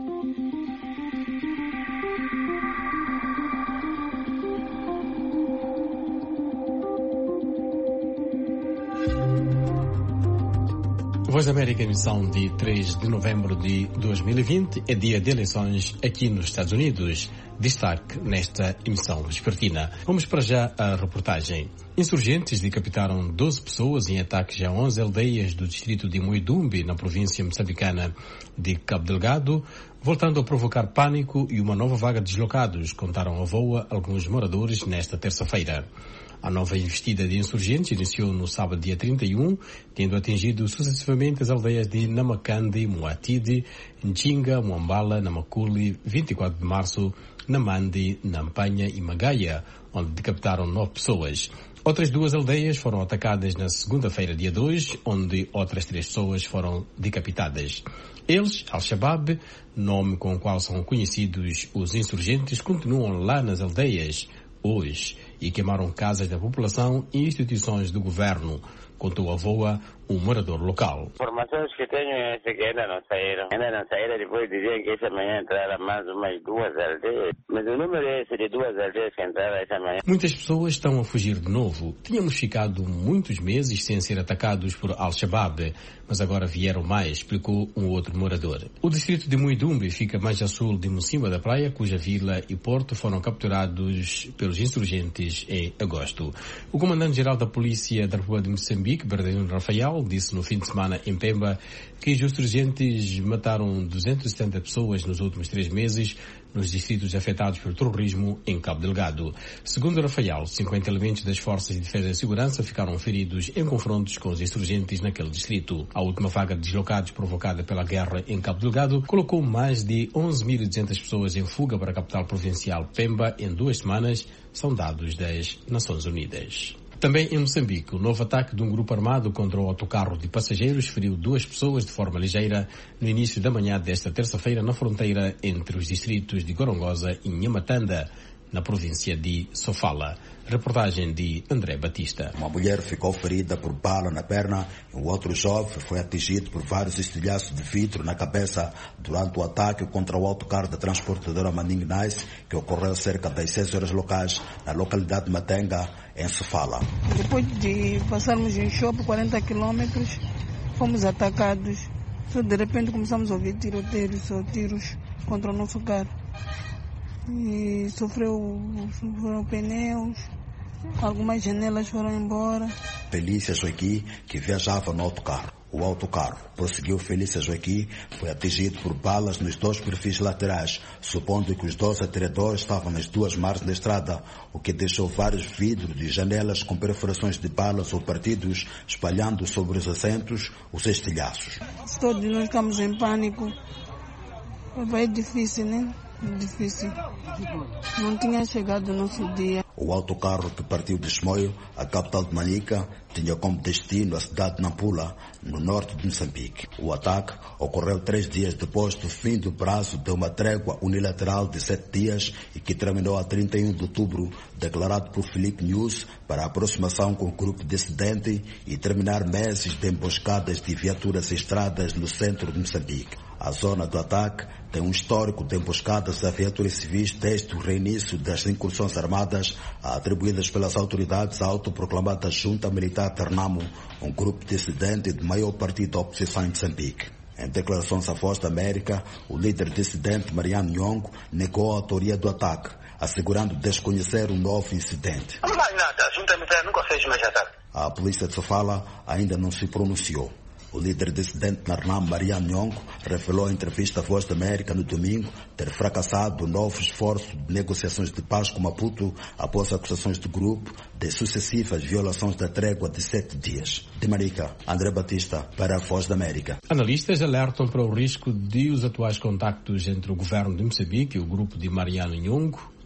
Speaker 3: Voz da América, emissão de 3 de novembro de 2020, é dia de eleições aqui nos Estados Unidos. Destaque nesta emissão vespertina. Vamos para já a reportagem. Insurgentes decapitaram 12 pessoas em ataques a 11 aldeias do distrito de Muidumbe, na província moçambicana de Cabo Delgado, voltando a provocar pânico e uma nova vaga de deslocados, contaram à VOA alguns moradores nesta terça-feira. A nova investida de insurgentes iniciou no sábado dia 31, tendo atingido sucessivamente as aldeias de Namakande, Moatide, Nchinga, Moambala, Namakuli, 24 de março, Namandi, Nampanha e Magaia, onde decapitaram 9 pessoas. Outras 2 aldeias foram atacadas na segunda-feira, dia 2, onde outras 3 pessoas foram decapitadas. Eles, Al-Shabaab, nome com o qual são conhecidos os insurgentes, continuam lá nas aldeias hoje e queimaram casas da população e instituições do governo, contou a VOA um morador local.
Speaker 21: Informações que tenho é que ainda não saíram. Depois diziam que essa manhã entraram mais umas 2 aldeias. Mas o número é esse de 2 aldeias que entraram essa manhã.
Speaker 3: Muitas pessoas estão a fugir de novo. Tínhamos ficado muitos meses sem ser atacados por Al-Shabaab, mas agora vieram mais, explicou um outro morador. O distrito de Muidumbe fica mais a sul de Mocimboa da Praia, cuja vila e porto foram capturados pelos insurgentes em agosto. O comandante-geral da Polícia da República de Moçambique, Bernardino Rafael, disse no fim de semana em Pemba que os insurgentes mataram 270 pessoas nos últimos 3 meses nos distritos afetados pelo terrorismo em Cabo Delgado. Segundo Rafael, 50 elementos das Forças de Defesa e Segurança ficaram feridos em confrontos com os insurgentes naquele distrito. A última vaga de deslocados provocada pela guerra em Cabo Delgado colocou mais de 11.200 pessoas em fuga para a capital provincial Pemba em 2 semanas, são dados das Nações Unidas. Também em Moçambique, o novo ataque de um grupo armado contra o autocarro de passageiros feriu 2 pessoas de forma ligeira no início da manhã desta terça-feira na fronteira entre os distritos de Gorongosa e Nhamatanda, na província de Sofala. Reportagem de André Batista.
Speaker 23: Uma mulher ficou ferida por bala na perna e um outro jovem foi atingido por vários estilhaços de vidro na cabeça durante o ataque contra o autocarro da transportadora Manding Nice, que ocorreu cerca das 6 horas locais na localidade de Matenga, em Sofala.
Speaker 24: Depois de passarmos em Chopo, 40 quilômetros, fomos atacados. De repente começamos a ouvir tiroteios ou tiros contra o nosso carro. E sofreu pneus, algumas janelas foram embora.
Speaker 23: Felícia Joaquim, que viajava no autocarro. O autocarro, prosseguiu Felícia Joaquim, foi atingido por balas nos 2 perfis laterais, supondo que os 2 atiradores estavam nas 2 margens da estrada, o que deixou vários vidros de janelas com perfurações de balas ou partidos, espalhando sobre os assentos os estilhaços.
Speaker 24: Todos nós ficamos em pânico. É difícil, né? Difícil. Não tinha chegado o nosso dia.
Speaker 23: O autocarro que partiu de Chimoio, a capital de Manica, tinha como destino a cidade de Nampula, no norte de Moçambique. O ataque ocorreu 3 dias depois do fim do prazo de uma trégua unilateral de 7 dias e que terminou a 31 de outubro, declarado por Filipe News para a aproximação com o grupo dissidente e terminar meses de emboscadas de viaturas e estradas no centro de Moçambique. A zona do ataque tem um histórico de emboscadas a viaturas civis desde o reinício das incursões armadas atribuídas pelas autoridades à autoproclamada Junta Militar de Renamo, um grupo dissidente do maior partido da oposição em Moçambique. Em declarações à Voz da América, o líder dissidente Mariano Nhongo negou a autoria do ataque, assegurando desconhecer o novo incidente.
Speaker 20: Não vai nada, a Junta Militar nunca fez mais ataque.
Speaker 23: A polícia de Sofala ainda não se pronunciou. O líder dissidente na Renamo, Mariano Nhongo, revelou em entrevista à Voz da América no domingo ter fracassado o novo esforço de negociações de paz com Maputo após acusações do grupo de sucessivas violações da trégua de 7 dias. De Manica, André Batista, para a Voz da América.
Speaker 3: Analistas alertam para o risco de os atuais contactos entre o governo de Moçambique e o grupo de Mariano Nhongo,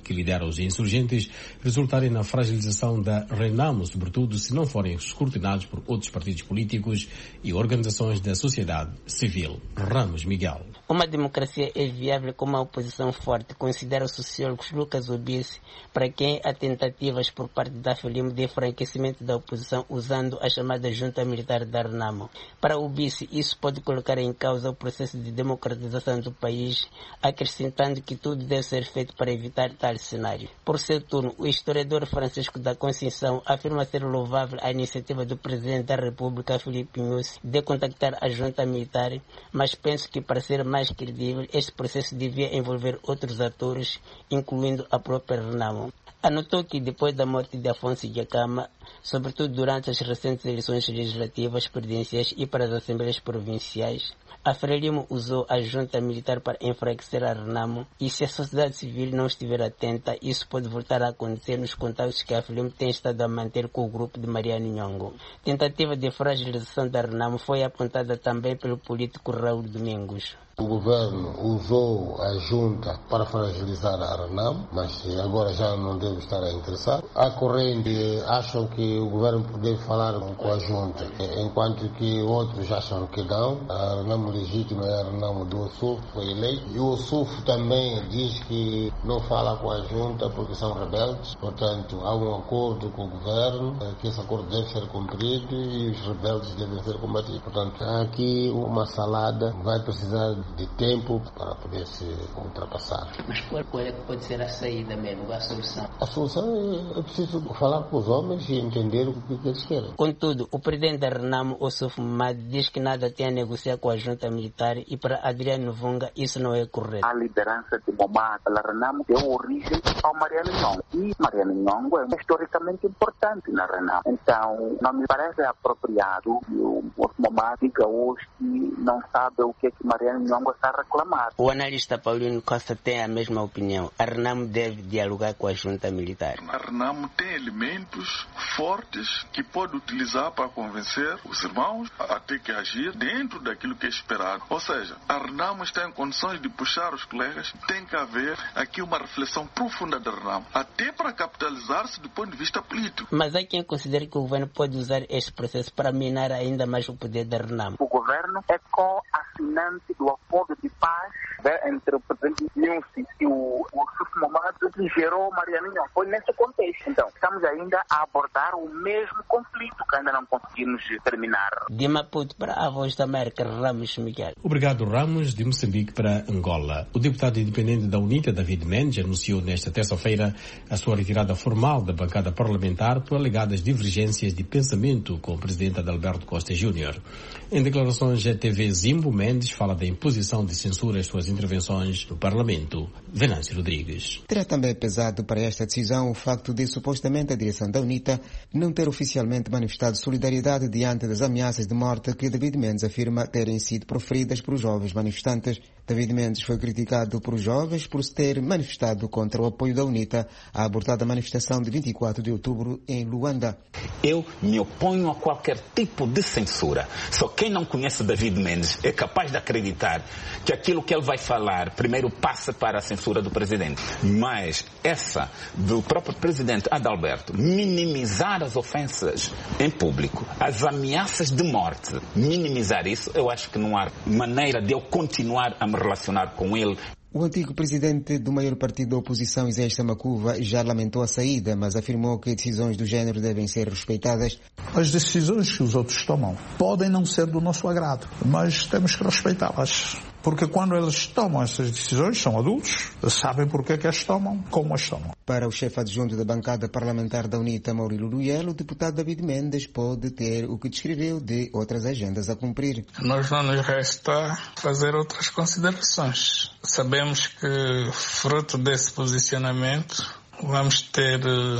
Speaker 3: que lidera os insurgentes, resultarem na fragilização da Renamo, sobretudo se não forem escrutinados por outros partidos políticos e organizações da sociedade civil. Ramos Miguel.
Speaker 6: Uma democracia é viável com uma oposição forte, considera o sociólogo Lucas Obice, para quem há tentativas por parte da FLIM de enfraquecimento da oposição usando a chamada junta militar da Renamo. Para Obice, isso pode colocar em causa o processo de democratização do país, acrescentando que tudo deve ser feito para evitar tal cenário. Por seu turno, o historiador Francisco da Conceição afirma ser louvável a iniciativa do Presidente da República, Filipe Nyusi, de contactar a junta militar, mas penso que para ser mais credível, este processo devia envolver outros atores, incluindo a própria Renamo. Anotou que depois da morte de Afonso Dhlakama, sobretudo durante as recentes eleições legislativas, presidenciais e para as assembleias provinciais, a Frelimo usou a junta militar para enfraquecer a Renamo e se a sociedade civil não estiver atenta, isso pode voltar a acontecer nos contactos que a Frelimo tem estado a manter com o grupo de Mariano Nhongo. Tentativa de fragilização da Renamo foi apontada também pelo político Raul Domingos.
Speaker 7: O governo usou a junta para fragilizar a Renamo, mas agora já não deve estar interessado. Há correntes acham que o governo deve falar com a junta, enquanto que outros acham que não. A Renamo legítima é a Renamo do Ossuf, foi eleito. E o Ossuf também diz que não fala com a junta porque são rebeldes. Portanto, há um acordo com o governo, que esse acordo deve ser cumprido e os rebeldes devem ser combatidos. Portanto, há aqui uma salada, vai precisar de tempo para poder se ultrapassar.
Speaker 6: Mas qual é que pode ser a saída mesmo, a solução?
Speaker 7: A solução é preciso falar com os homens e entender o que eles querem.
Speaker 6: Contudo, o presidente da Renamo, Ossuf Mamadi, diz que nada tem a negociar com a junta militar e para Adriano Vunga isso não é correto.
Speaker 20: A liderança de Mamadi, a Renamo, deu origem ao Mariano Nhongo. E Mariano Nhongo é historicamente importante na Renamo. Então, não me parece apropriado que o Mamadi diga hoje que não sabe o que é que Mariano Nhongo está a reclamar.
Speaker 6: O analista Paulino Costa tem a mesma opinião. A Renamo deve dialogar com a junta militar.
Speaker 9: A Renamo tem elementos fortes que pode utilizar para convencer os irmãos a ter que agir dentro daquilo que é esperado. Ou seja, a Renamo está em condições de puxar os colegas. Tem que haver aqui uma reflexão profunda da Renamo, até para capitalizar-se do ponto de vista político.
Speaker 6: Mas há quem considere que o governo pode usar este processo para minar ainda mais o poder da Renamo.
Speaker 20: O governo é co-assinante do acordo de paz entre o presidente Nyusi e o Ossuf Mamadi que gerou Mariano Nhongo. Foi nesse contexto. Então, estamos ainda a abordar o mesmo conflito que ainda não conseguimos terminar.
Speaker 6: De Maputo para a Voz da América, Ramos Miguel.
Speaker 3: Obrigado, Ramos. De Moçambique para Angola. O deputado independente da UNITA, David Mendes, anunciou nesta terça-feira a sua retirada formal da bancada parlamentar por alegadas divergências de pensamento com o presidente Adalberto Costa Júnior. Em declarações à TV Zimbo, Mendes fala da imposição de censura às suas intervenções no Parlamento. Venâncio Rodrigues.
Speaker 10: Terá também pesado para esta decisão o facto de, supostamente, a direção da UNITA não ter oficialmente manifestado solidariedade diante das ameaças de morte que David Mendes afirma terem sido proferidas por jovens manifestantes. David Mendes foi criticado por jovens por se ter manifestado contra o apoio da UNITA à abortada manifestação de 24 de outubro em Luanda.
Speaker 25: Eu me oponho a qualquer tipo de censura. Só quem não conhece David Mendes é capaz de acreditar que aquilo que ele vai falar primeiro passa para a censura do presidente. Mas essa do próprio presidente Adalberto, minimizar as ofensas em público, as ameaças de morte, minimizar isso, eu acho que não há maneira de eu continuar a me relacionar com ele.
Speaker 10: O antigo presidente do maior partido da oposição, Isaías Samakuva, já lamentou a saída, mas afirmou que decisões do género devem ser respeitadas.
Speaker 26: As decisões que os outros tomam podem não ser do nosso agrado, mas temos que respeitá-las. Porque quando eles tomam essas decisões, são adultos, sabem porque é que as tomam, como as tomam.
Speaker 10: Para o chefe adjunto da bancada parlamentar da UNITA, Maurílio Luyel, o deputado David Mendes pode ter o que descreveu de outras agendas a cumprir.
Speaker 27: Nós não nos resta fazer outras considerações. Sabemos que, fruto desse posicionamento, vamos ter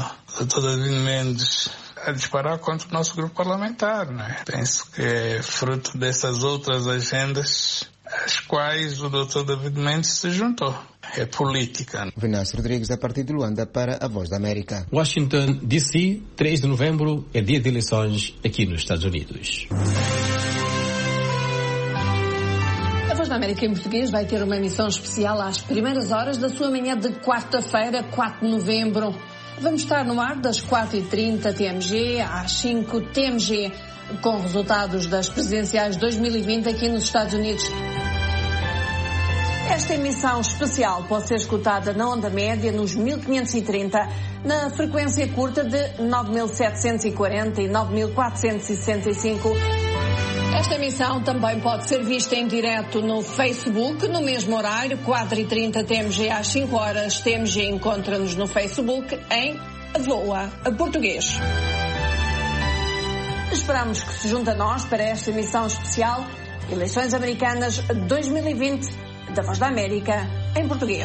Speaker 27: o Dr. David Mendes a disparar contra o nosso grupo parlamentar, não é? Penso que é fruto dessas outras agendas às quais o Dr. David Mendes se juntou. É política.
Speaker 10: Venâncio Rodrigues, a partir de Luanda, para a Voz da América.
Speaker 3: Washington, D.C., 3 de novembro, é dia de eleições aqui nos Estados Unidos.
Speaker 4: A Voz da América em português vai ter uma emissão especial às primeiras horas da sua manhã de quarta-feira, 4 de novembro. Vamos estar no ar das 4h30 TMG às 5 TMG, com resultados das presidenciais 2020 aqui nos Estados Unidos. Esta emissão especial pode ser escutada na onda média nos 1530, na frequência curta de 9740 e 9465. Esta emissão também pode ser vista em direto no Facebook, no mesmo horário, 4h30 TMG às 5 horas. TMG encontra-nos no Facebook em VOA Português. Esperamos que se junte a nós para esta emissão especial Eleições Americanas 2020 da Voz da América em português.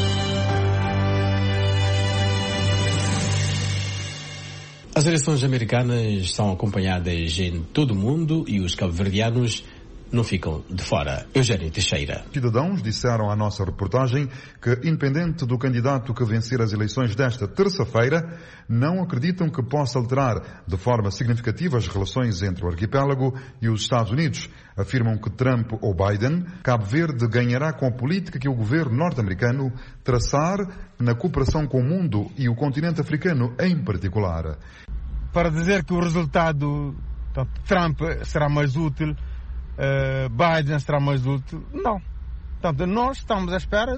Speaker 3: As eleições americanas são acompanhadas em todo o mundo e os cabo-verdianos não ficam de fora. Eugênio Teixeira.
Speaker 8: Cidadãos disseram à nossa reportagem que, independente do candidato que vencer as eleições desta terça-feira, não acreditam que possa alterar de forma significativa as relações entre o arquipélago e os Estados Unidos. Afirmam que Trump ou Biden, Cabo Verde ganhará com a política que o governo norte-americano traçar na cooperação com o mundo e o continente africano em particular.
Speaker 11: Para dizer que o resultado, Trump será mais útil, Biden será mais útil, não. Portanto, nós estamos à espera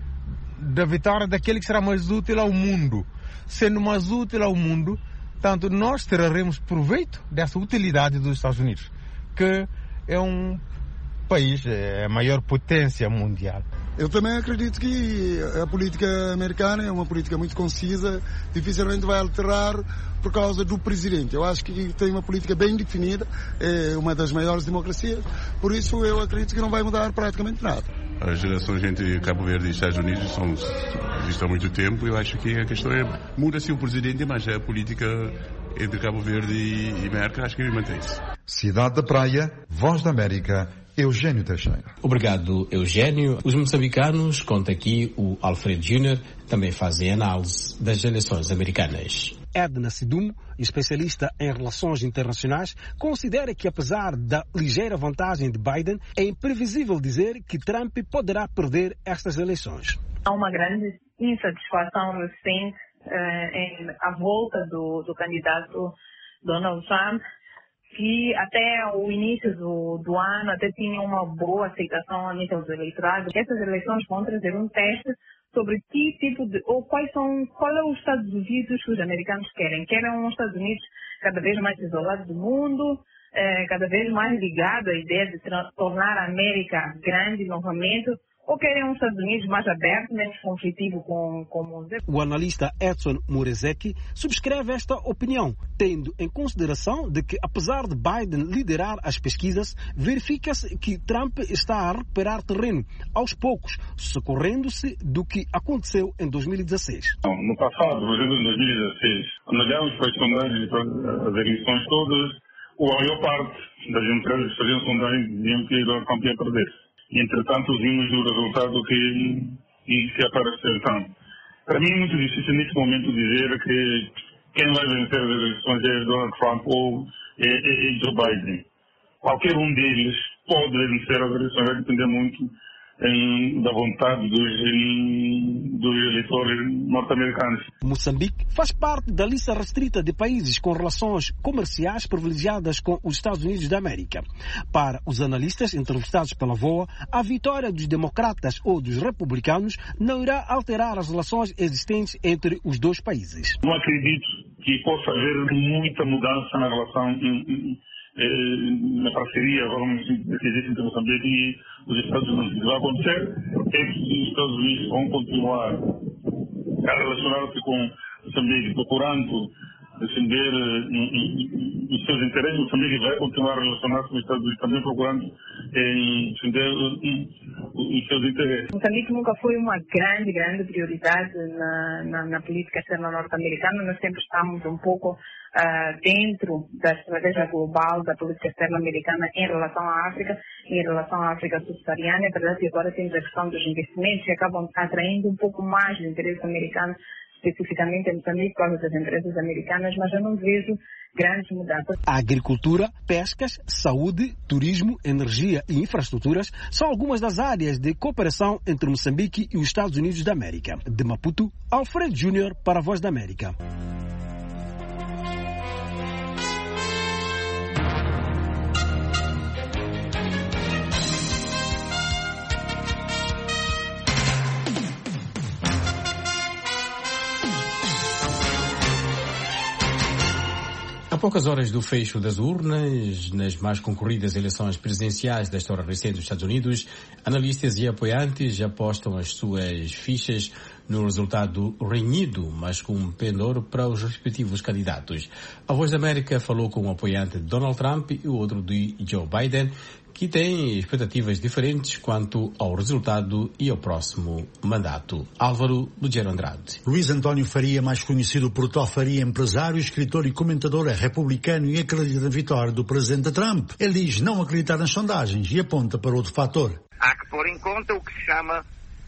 Speaker 11: da vitória daquele que será mais útil ao mundo. Sendo mais útil ao mundo, tanto nós tiraremos proveito dessa utilidade dos Estados Unidos, que é um país, é a maior potência mundial.
Speaker 12: Eu também acredito que a política americana é uma política muito concisa, dificilmente vai alterar por causa do presidente. Eu acho que tem uma política bem definida, é uma das maiores democracias, por isso eu acredito que não vai mudar praticamente nada.
Speaker 13: As relações entre Cabo Verde e Estados Unidos existem há muito tempo. Eu acho que a questão é, muda-se o presidente, mas a política entre Cabo Verde e América acho que mantém-se.
Speaker 8: Cidade da Praia, Voz da América, Eugênio Teixeira.
Speaker 3: Obrigado, Eugênio. Os moçambicanos, conta aqui o Alfredo Júnior, também fazem análise das eleições americanas.
Speaker 14: Edna Sidumo, especialista em relações internacionais, considera que, apesar da ligeira vantagem de Biden, é imprevisível dizer que Trump poderá perder estas eleições.
Speaker 15: Há uma grande insatisfação recente à volta do candidato Donald Trump, que até o início do ano até tinha uma boa aceitação a nível do eleitorado. Essas eleições vão trazer um teste sobre que tipo de, ou qual é os Estados Unidos que os americanos querem. Querem um Estados Unidos cada vez mais isolado do mundo, cada vez mais ligado à ideia de tornar a América grande novamente, ou querem um Estados Unidos mais aberto, menos conflitivo com o mundo.
Speaker 14: O analista Edson Murezeki subscreve esta opinião, tendo em consideração de que, apesar de Biden liderar as pesquisas, verifica-se que Trump está a recuperar terreno, aos poucos, socorrendo-se do que aconteceu em 2016.
Speaker 16: No passado, por exemplo, em 2016, quando olhamos para as sondagens, para as eleições todas, a maior parte das empresas que faziam sondagens diziam que Donald Trump ia perder. Entretanto, vimos o resultado que apareceu. Então, para mim é muito difícil neste momento dizer que quem vai vencer as eleições é Donald Trump ou é Joe Biden. Qualquer um deles pode vencer as eleições, vai depender muito da vontade dos eleitores norte-americanos.
Speaker 14: Moçambique faz parte da lista restrita de países com relações comerciais privilegiadas com os Estados Unidos da América. Para os analistas entrevistados pela VOA, a vitória dos democratas ou dos republicanos não irá alterar as relações existentes entre os dois países.
Speaker 16: Não acredito que possa haver muita mudança na relação na parceria, vamos dizer, que existe entre Moçambique e os Estados Unidos. O que vai acontecer é que os Estados Unidos vão continuar a relacionar-se com Moçambique, procurando defender os seus interesses. Moçambique vai continuar a relacionar-se com os Estados Unidos, também procurando defender os seus interesses.
Speaker 15: Moçambique nunca foi uma grande prioridade na política externa norte-americana. Nós sempre estamos um pouco dentro da estratégia global da política externa americana em relação à África, em relação à África subsaariana. É verdade que agora temos a questão dos investimentos que acabam atraindo um pouco mais do interesse americano, especificamente em Moçambique, por causa das empresas americanas, mas eu não vejo grandes mudanças.
Speaker 14: A agricultura, pescas, saúde, turismo, energia e infraestruturas são algumas das áreas de cooperação entre Moçambique e os Estados Unidos da América. De Maputo, Alfredo Júnior para a Voz da América.
Speaker 3: A poucas horas do fecho das urnas, nas mais concorridas eleições presidenciais da história recente dos Estados Unidos, analistas e apoiantes apostam as suas fichas no resultado renhido, mas com um pendor para os respectivos candidatos. A Voz da América falou com um apoiante de Donald Trump e o outro de Joe Biden, que têm expectativas diferentes quanto ao resultado e ao próximo mandato. Álvaro Lugero Andrade.
Speaker 1: Luís António Faria, mais conhecido por Tó Faria, empresário, escritor e comentador, é republicano e acredita na vitória do presidente Trump. Ele diz não acreditar nas sondagens e aponta para outro fator.
Speaker 2: Há que pôr em conta o que se chama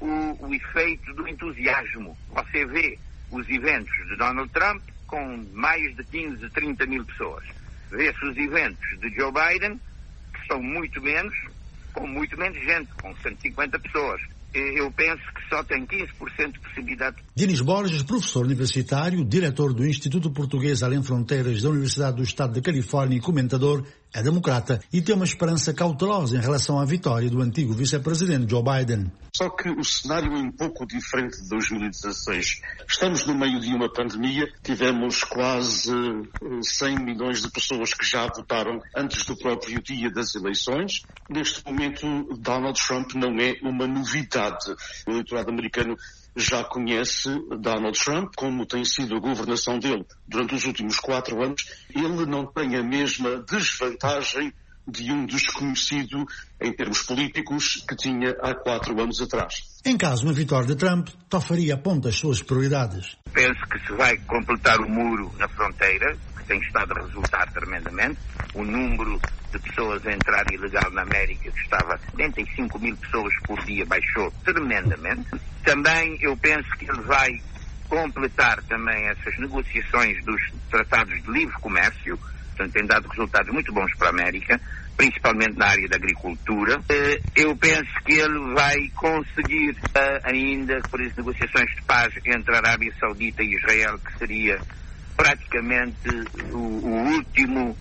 Speaker 2: o efeito do entusiasmo. Você vê os eventos de Donald Trump com mais de 15, 30 mil pessoas. Vê-se os eventos de Joe Biden, são muito menos, com muito menos gente, com 150 pessoas. Eu penso que só tem 15% de possibilidade.
Speaker 1: Dinis Borges, professor universitário, diretor do Instituto Português Além Fronteiras da Universidade do Estado da Califórnia e comentador, é democrata e tem uma esperança cautelosa em relação à vitória do antigo vice-presidente Joe Biden.
Speaker 5: Só que o cenário é um pouco diferente de 2016. Estamos no meio de uma pandemia, tivemos quase 100 milhões de pessoas que já votaram antes do próprio dia das eleições. Neste momento, Donald Trump não é uma novidade. O eleitorado americano já conhece Donald Trump, como tem sido a governação dele durante os últimos 4 anos. Ele não tem a mesma desvantagem de um desconhecido em termos políticos que tinha há 4 anos atrás.
Speaker 1: Em caso de uma vitória de Trump, Tó Faria aponta as suas prioridades.
Speaker 2: Penso que se vai completar o muro na fronteira, que tem estado a resultar tremendamente. O número de pessoas a entrar ilegal na América, que estava a 75 mil pessoas por dia, baixou tremendamente. Também eu penso que ele vai completar também essas negociações dos tratados de livre comércio, portanto tem dado resultados muito bons para a América, principalmente na área da agricultura. Eu penso que ele vai conseguir ainda, por as negociações de paz entre a Arábia Saudita e Israel, que seria praticamente o último,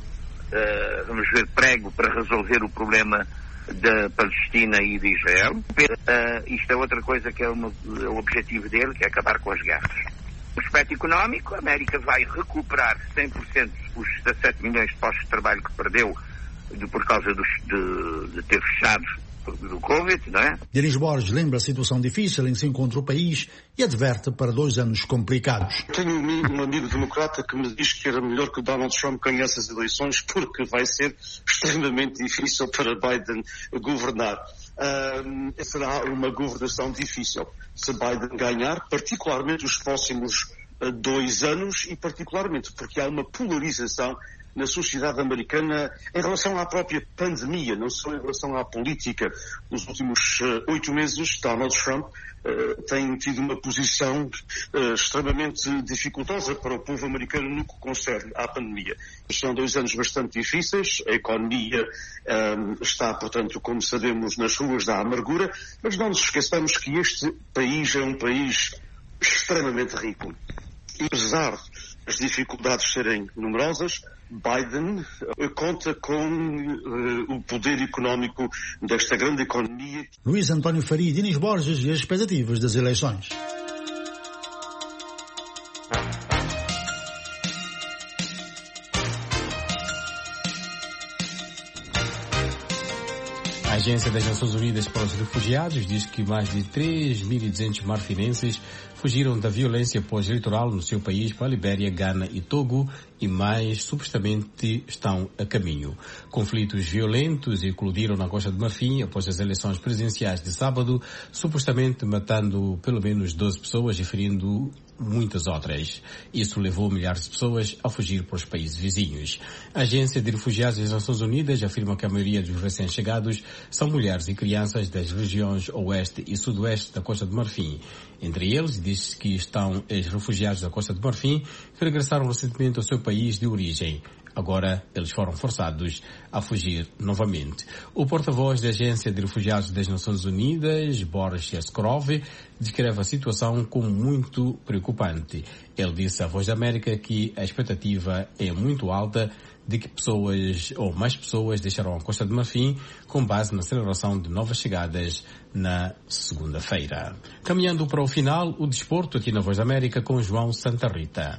Speaker 2: vamos ver, prego para resolver o problema da Palestina e de Israel. Isto é outra coisa que é o objetivo dele, que é acabar com as guerras. No aspecto económico, a América vai recuperar 100% os 17 milhões de postos de trabalho que perdeu por causa de ter fechado do Covid, não é?
Speaker 1: Dinis Borges lembra a situação difícil em que se encontra o país e adverte para 2 anos complicados.
Speaker 5: Tenho um amigo democrata que me diz que era melhor que o Donald Trump ganhasse as eleições porque vai ser extremamente difícil para Biden governar. Será uma governação difícil se Biden ganhar, particularmente os próximos 2 anos e particularmente porque há uma polarização na sociedade americana em relação à própria pandemia, não só em relação à política. Nos últimos 8 meses, Donald Trump tem tido uma posição extremamente dificultosa para o povo americano no que concerne à pandemia. São 2 anos bastante difíceis, a economia está, portanto, como sabemos, nas ruas da amargura, mas não nos esqueçamos que este país é um país extremamente rico. E apesar das dificuldades serem numerosas, Biden conta com o poder económico desta grande economia.
Speaker 1: Luís António Faria e Dinis Borges e as expectativas das eleições.
Speaker 3: A Agência das Nações Unidas para os Refugiados diz que mais de 3.200 marfinenses fugiram da violência pós-eleitoral no seu país para a Libéria, Gana e Togo e mais supostamente estão a caminho. Conflitos violentos eclodiram na Costa de Marfim após as eleições presidenciais de sábado, supostamente matando pelo menos 12 pessoas e ferindo muitas outras. Isso levou milhares de pessoas a fugir para os países vizinhos. A Agência de Refugiados das Nações Unidas afirma que a maioria dos recém-chegados são mulheres e crianças das regiões oeste e sudoeste da Costa de Marfim. Entre eles, diz que estão os refugiados da Costa de Marfim que regressaram recentemente ao seu país de origem. Agora, eles foram forçados a fugir novamente. O porta-voz da Agência de Refugiados das Nações Unidas, Boris Yaskrov, descreve a situação como muito preocupante. Ele disse à Voz da América que a expectativa é muito alta de que pessoas ou mais pessoas deixarão a Costa de Marfim com base na celebração de novas chegadas na segunda-feira. Caminhando para o final, o desporto aqui na Voz da América com João Santa Rita.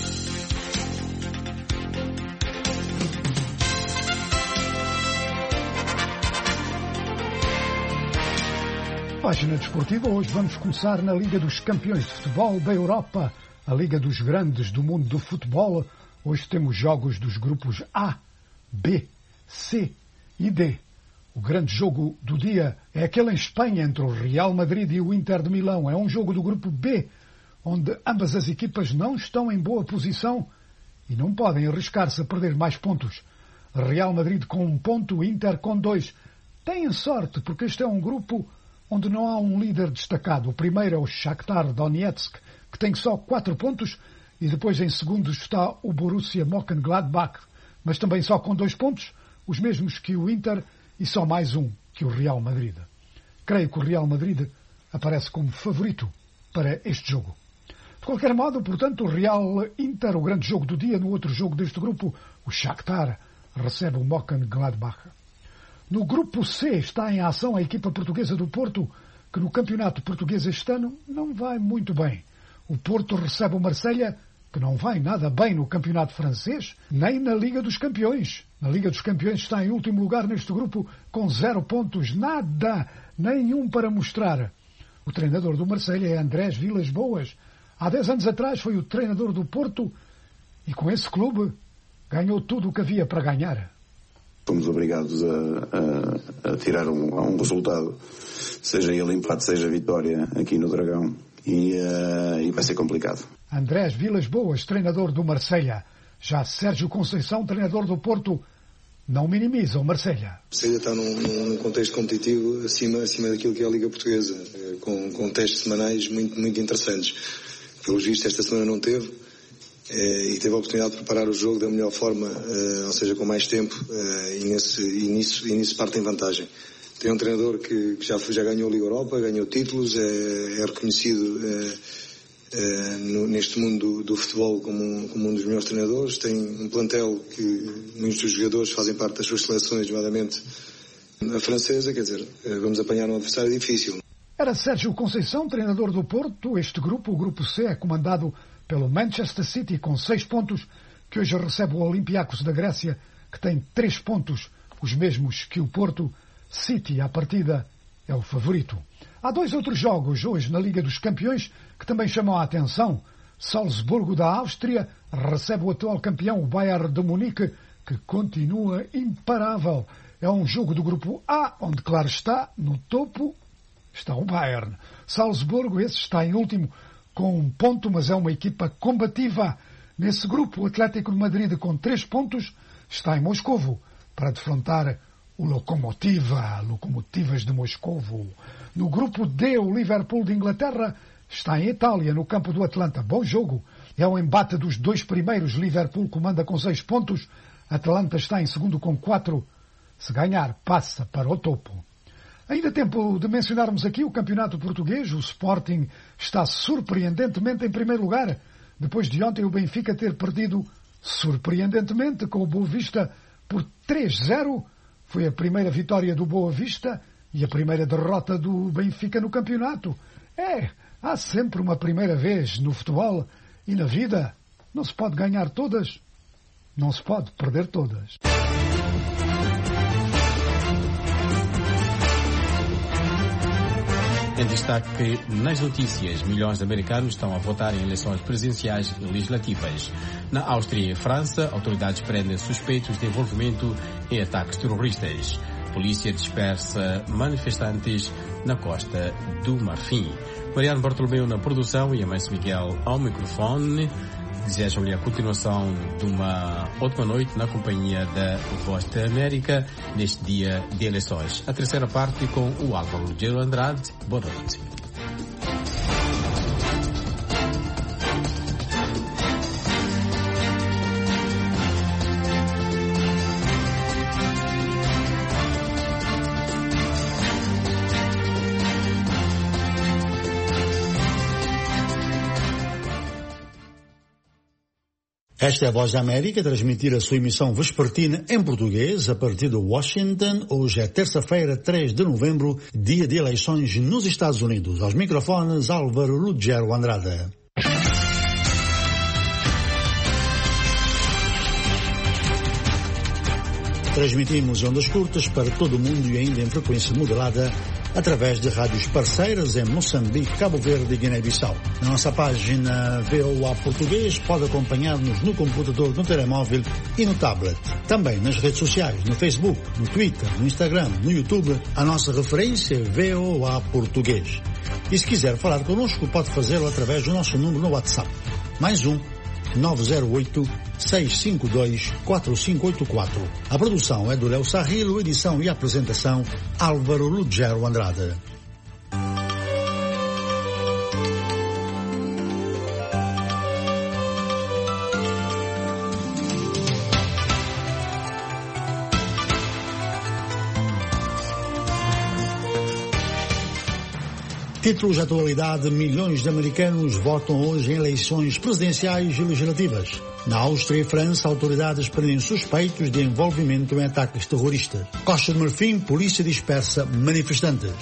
Speaker 17: Página desportiva, hoje vamos começar na Liga dos Campeões de Futebol da Europa, a Liga dos Grandes do mundo do futebol. Hoje temos jogos dos grupos A, B, C e D. O grande jogo do dia é aquele em Espanha entre o Real Madrid e o Inter de Milão. É um jogo do grupo B, onde ambas as equipas não estão em boa posição e não podem arriscar-se a perder mais pontos. Real Madrid com 1 ponto, Inter com 2. Têm sorte porque este é um grupo onde não há um líder destacado. O primeiro é o Shakhtar Donetsk, que tem só 4 pontos, e depois em segundo está o Borussia Mönchengladbach, mas também só com 2 pontos, os mesmos que o Inter, e só mais um que o Real Madrid. Creio que o Real Madrid aparece como favorito para este jogo. De qualquer modo, portanto, o Real Inter, o grande jogo do dia. No outro jogo deste grupo, o Shakhtar recebe o Mönchengladbach. No grupo C está em ação a equipa portuguesa do Porto, que no campeonato português este ano não vai muito bem. O Porto recebe o Marselha, que não vai nada bem no campeonato francês, nem na Liga dos Campeões. Na Liga dos Campeões está em último lugar neste grupo, com 0 pontos, nada, nenhum para mostrar. O treinador do Marselha é Andrés Vilas-Boas. Há 10 anos atrás foi o treinador do Porto e com esse clube ganhou tudo o que havia para ganhar.
Speaker 18: Fomos obrigados a tirar um resultado, seja ele empate, seja vitória aqui no Dragão, e vai ser complicado.
Speaker 17: Andrés Vilas-Boas, treinador do Marselha. Já Sérgio Conceição, treinador do Porto, não minimiza o Marselha.
Speaker 19: O Marselha está num contexto competitivo acima daquilo que é a Liga Portuguesa, com testes semanais muito interessantes. Pelos vistos, esta semana não teve. E teve a oportunidade de preparar o jogo da melhor forma, ou seja, com mais tempo, e nisso parte em vantagem. Tem um treinador que já ganhou a Liga Europa, ganhou títulos, é reconhecido neste mundo do futebol como um dos melhores treinadores. Tem um plantel que muitos dos jogadores fazem parte das suas seleções, nomeadamente a francesa. Quer dizer, vamos apanhar um adversário difícil.
Speaker 17: Era Sérgio Conceição, treinador do Porto. Este grupo, o grupo C, é comandado pelo Manchester City com 6 pontos, que hoje recebe o Olympiacos da Grécia, que tem 3 pontos, os mesmos que o Porto. City, à partida, é o favorito. Há 2 outros jogos hoje na Liga dos Campeões que também chamam a atenção. Salzburgo da Áustria recebe o atual campeão, o Bayern de Munique, que continua imparável. É um jogo do grupo A, onde, claro está, no topo está o Bayern. Salzburgo, esse está em último, com 1 ponto, mas é uma equipa combativa. Nesse grupo, o Atlético de Madrid, com 3 pontos, está em Moscovo para defrontar o Lokomotivas de Moscovo. No grupo D, o Liverpool de Inglaterra está em Itália, no campo do Atlanta. Bom jogo. É um embate dos 2 primeiros. Liverpool comanda com 6 pontos. Atlanta está em segundo com 4. Se ganhar, passa para o topo. Ainda tempo de mencionarmos aqui o campeonato português. O Sporting está surpreendentemente em primeiro lugar, depois de ontem o Benfica ter perdido surpreendentemente com o Boa Vista por 3-0. Foi a primeira vitória do Boa Vista e a primeira derrota do Benfica no campeonato. Há sempre uma primeira vez no futebol e na vida. Não se pode ganhar todas, não se pode perder todas.
Speaker 3: Em destaque nas notícias, milhões de americanos estão a votar em eleições presidenciais e legislativas. Na Áustria e França, autoridades prendem suspeitos de envolvimento em ataques terroristas. Polícia dispersa manifestantes na Costa do Marfim. Mariano Bartolomeu na produção e Amâncio Miguel ao microfone. Desejam-lhe a continuação de uma ótima noite na companhia da Voz da América neste dia de eleições. A terceira parte com o Álvaro Rogério Andrade. Boa noite.
Speaker 1: Esta é a Voz da América, a transmitir a sua emissão vespertina em português a partir de Washington. Hoje é terça-feira, 3 de novembro, dia de eleições nos Estados Unidos. Aos microfones, Álvaro Rogério Andrade. Transmitimos em ondas curtas para todo o mundo e ainda em frequência modulada através de rádios parceiras em Moçambique, Cabo Verde e Guiné-Bissau. Na nossa página VOA Português pode acompanhar-nos no computador, no telemóvel e no tablet. Também nas redes sociais, no Facebook, no Twitter, no Instagram, no YouTube, a nossa referência é VOA Português. E se quiser falar connosco, pode fazê-lo através do nosso número no WhatsApp. Mais 908-652-4584. A produção é do Léo Sarrilo, edição e apresentação Álvaro Rogério Andrade. Títulos de atualidade: milhões de americanos votam hoje em eleições presidenciais e legislativas. Na Áustria e França, autoridades prendem suspeitos de envolvimento em ataques terroristas. Costa do Marfim, polícia dispersa manifestantes.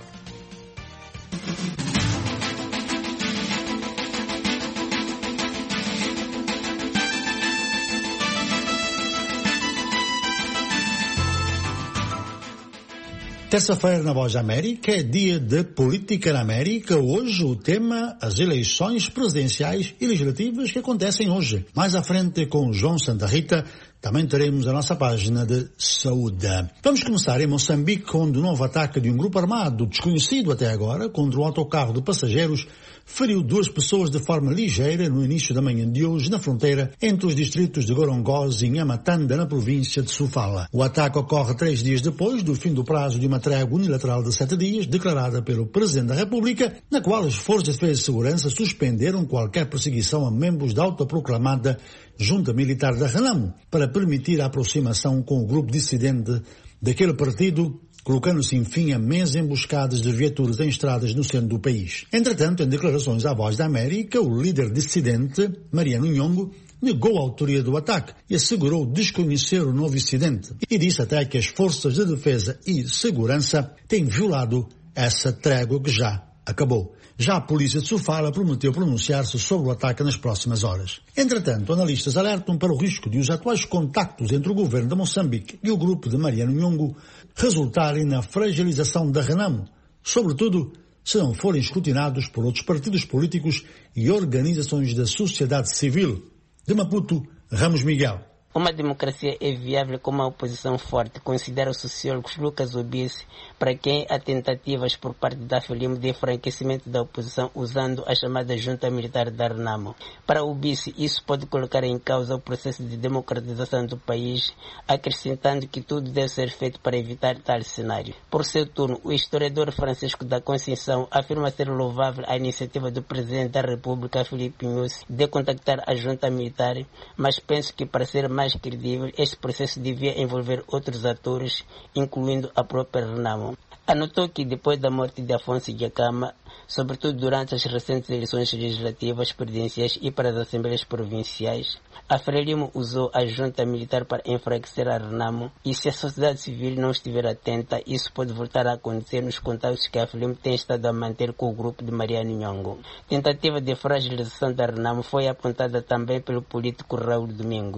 Speaker 1: Terça-feira na Voz da América é dia de política na América. Hoje o tema, as eleições presidenciais e legislativas que acontecem hoje. Mais à frente com João Santa Rita, também teremos a nossa página de saúde. Vamos começar em Moçambique, onde o novo ataque de um grupo armado, desconhecido até agora, contra um autocarro de passageiros, feriu 2 pessoas de forma ligeira no início da manhã de hoje na fronteira entre os distritos de Gorongosa e Nhamatanda, na província de Sofala. O ataque ocorre 3 dias depois do fim do prazo de uma trégua unilateral de 7 dias, declarada pelo Presidente da República, na qual as Forças de Defesa e Segurança suspenderam qualquer perseguição a membros da autoproclamada Junta Militar da Renamo, para permitir a aproximação com o grupo dissidente daquele partido, colocando-se enfim a meses emboscadas de viaturas em estradas no centro do país. Entretanto, em declarações à Voz da América, o líder dissidente, Mariano Nhongo, negou a autoria do ataque e assegurou desconhecer o novo incidente e disse até que as forças de defesa e segurança têm violado essa trégua que já acabou. Já a polícia de Sofala prometeu pronunciar-se sobre o ataque nas próximas horas. Entretanto, analistas alertam para o risco de os atuais contactos entre o governo de Moçambique e o grupo de Mariano Nhongo resultarem na fragilização da Renamo, sobretudo se não forem escrutinados por outros partidos políticos e organizações da sociedade civil. De Maputo, Ramos Miguel.
Speaker 6: Uma democracia é viável com uma oposição forte, considera o sociólogo Lucas Obice, para quem há tentativas por parte da FLIM de enfraquecimento da oposição usando a chamada Junta Militar da Renamo. Para Obice, isso pode colocar em causa o processo de democratização do país, acrescentando que tudo deve ser feito para evitar tal cenário. Por seu turno, o historiador Francisco da Conceição afirma ser louvável a iniciativa do Presidente da República, Filipe Nyusi, de contactar a Junta Militar, mas penso que para ser mais credível, este processo devia envolver outros atores, incluindo a própria Renamo. Anotou que depois da morte de Afonso Dhlakama, sobretudo durante as recentes eleições legislativas, presidenciais e para as assembleias provinciais, a Frelimo usou a junta militar para enfraquecer a Renamo e se a sociedade civil não estiver atenta, isso pode voltar a acontecer nos contatos que a Frelimo tem estado a manter com o grupo de Mariano Nhongo. Tentativa de fragilização da Renamo foi apontada também pelo político Raul Domingos.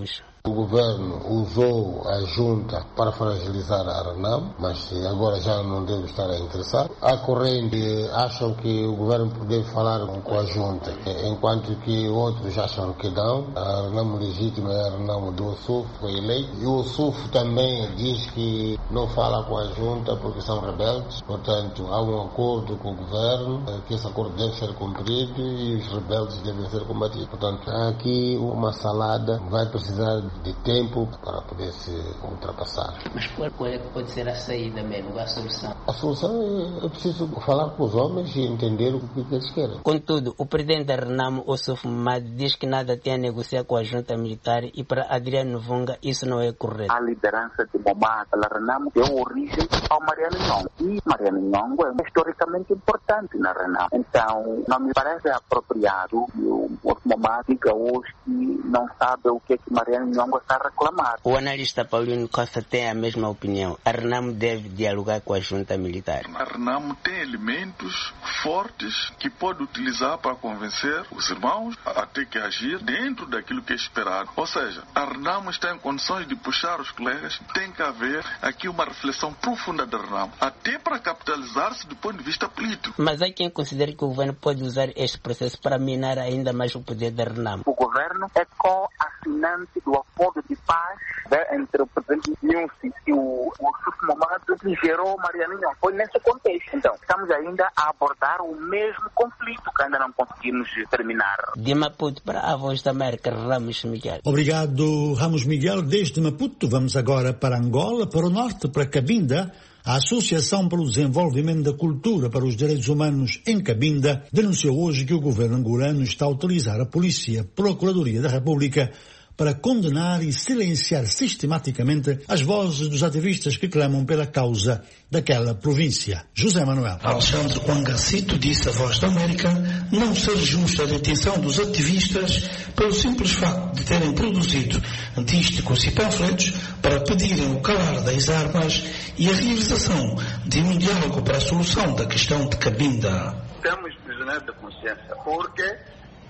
Speaker 7: O governo usou a junta para fragilizar a RENAM, mas agora já não deve estar interessado. Há correntes que acham que o governo deve falar com a junta, enquanto que outros acham que não. A RENAM legítima é a RENAM do OSUF, foi eleito. E o OSUF também diz que não fala com a junta porque são rebeldes. Portanto, há um acordo com o governo, que esse acordo deve ser cumprido e os rebeldes devem ser combatidos. Portanto, há aqui uma salada, vai precisar de tempo para poder se ultrapassar.
Speaker 6: Mas qual é que pode ser a saída mesmo, a solução?
Speaker 7: A solução é preciso falar com os homens e entender o que eles querem.
Speaker 6: Contudo, o presidente da RENAM, Osuf Mamadi, diz que nada tem a negociar com a junta militar e para Adriano Vunga isso não é correto.
Speaker 2: A liderança de Mamadi pela RENAM deu origem ao Mariano Nhongo. E Mariano Nhongo é historicamente importante na RENAM. Então, não me parece apropriado que o Mamadi diga hoje que não sabe o que é que Mariano Nhongo está a reclamar.
Speaker 6: O analista Paulino Costa tem a mesma opinião. A RENAM deve dialogar com a junta militar.
Speaker 9: A RENAM tem elementos fortes que pode utilizar para convencer os irmãos a ter que agir dentro daquilo que é esperado. Ou seja, a RENAM está em condições de puxar os colegas. Tem que haver aqui uma reflexão profunda da RENAM, até para capitalizar-se do ponto de vista político.
Speaker 6: Mas há quem considere que o governo pode usar este processo para minar ainda mais o poder da RENAM.
Speaker 2: O governo é co-assinante do acordo de paz entre o presidente Nussi e o Osuf Mamadi que gerou Mariano Nhongo. Foi nesse contexto. Então, estamos ainda a abordar o mesmo conflito que ainda não conseguimos terminar.
Speaker 6: De Maputo para a Voz da América, Ramos Miguel.
Speaker 1: Obrigado, Ramos Miguel. Desde Maputo vamos agora para Angola, para o norte, para Cabinda. A Associação para o Desenvolvimento da Cultura para os Direitos Humanos em Cabinda denunciou hoje que o governo angolano está a utilizar a Polícia Procuradoria da República para condenar e silenciar sistematicamente as vozes dos ativistas que clamam pela causa daquela província. José Manuel.
Speaker 20: Alexandre Quangacito disse à Voz da América não ser justa a detenção dos ativistas pelo simples facto de terem produzido dísticos e panfletos para pedirem o calar das armas e a realização de um diálogo para a solução da questão de Cabinda.
Speaker 21: Temos prisioneiros de consciência porque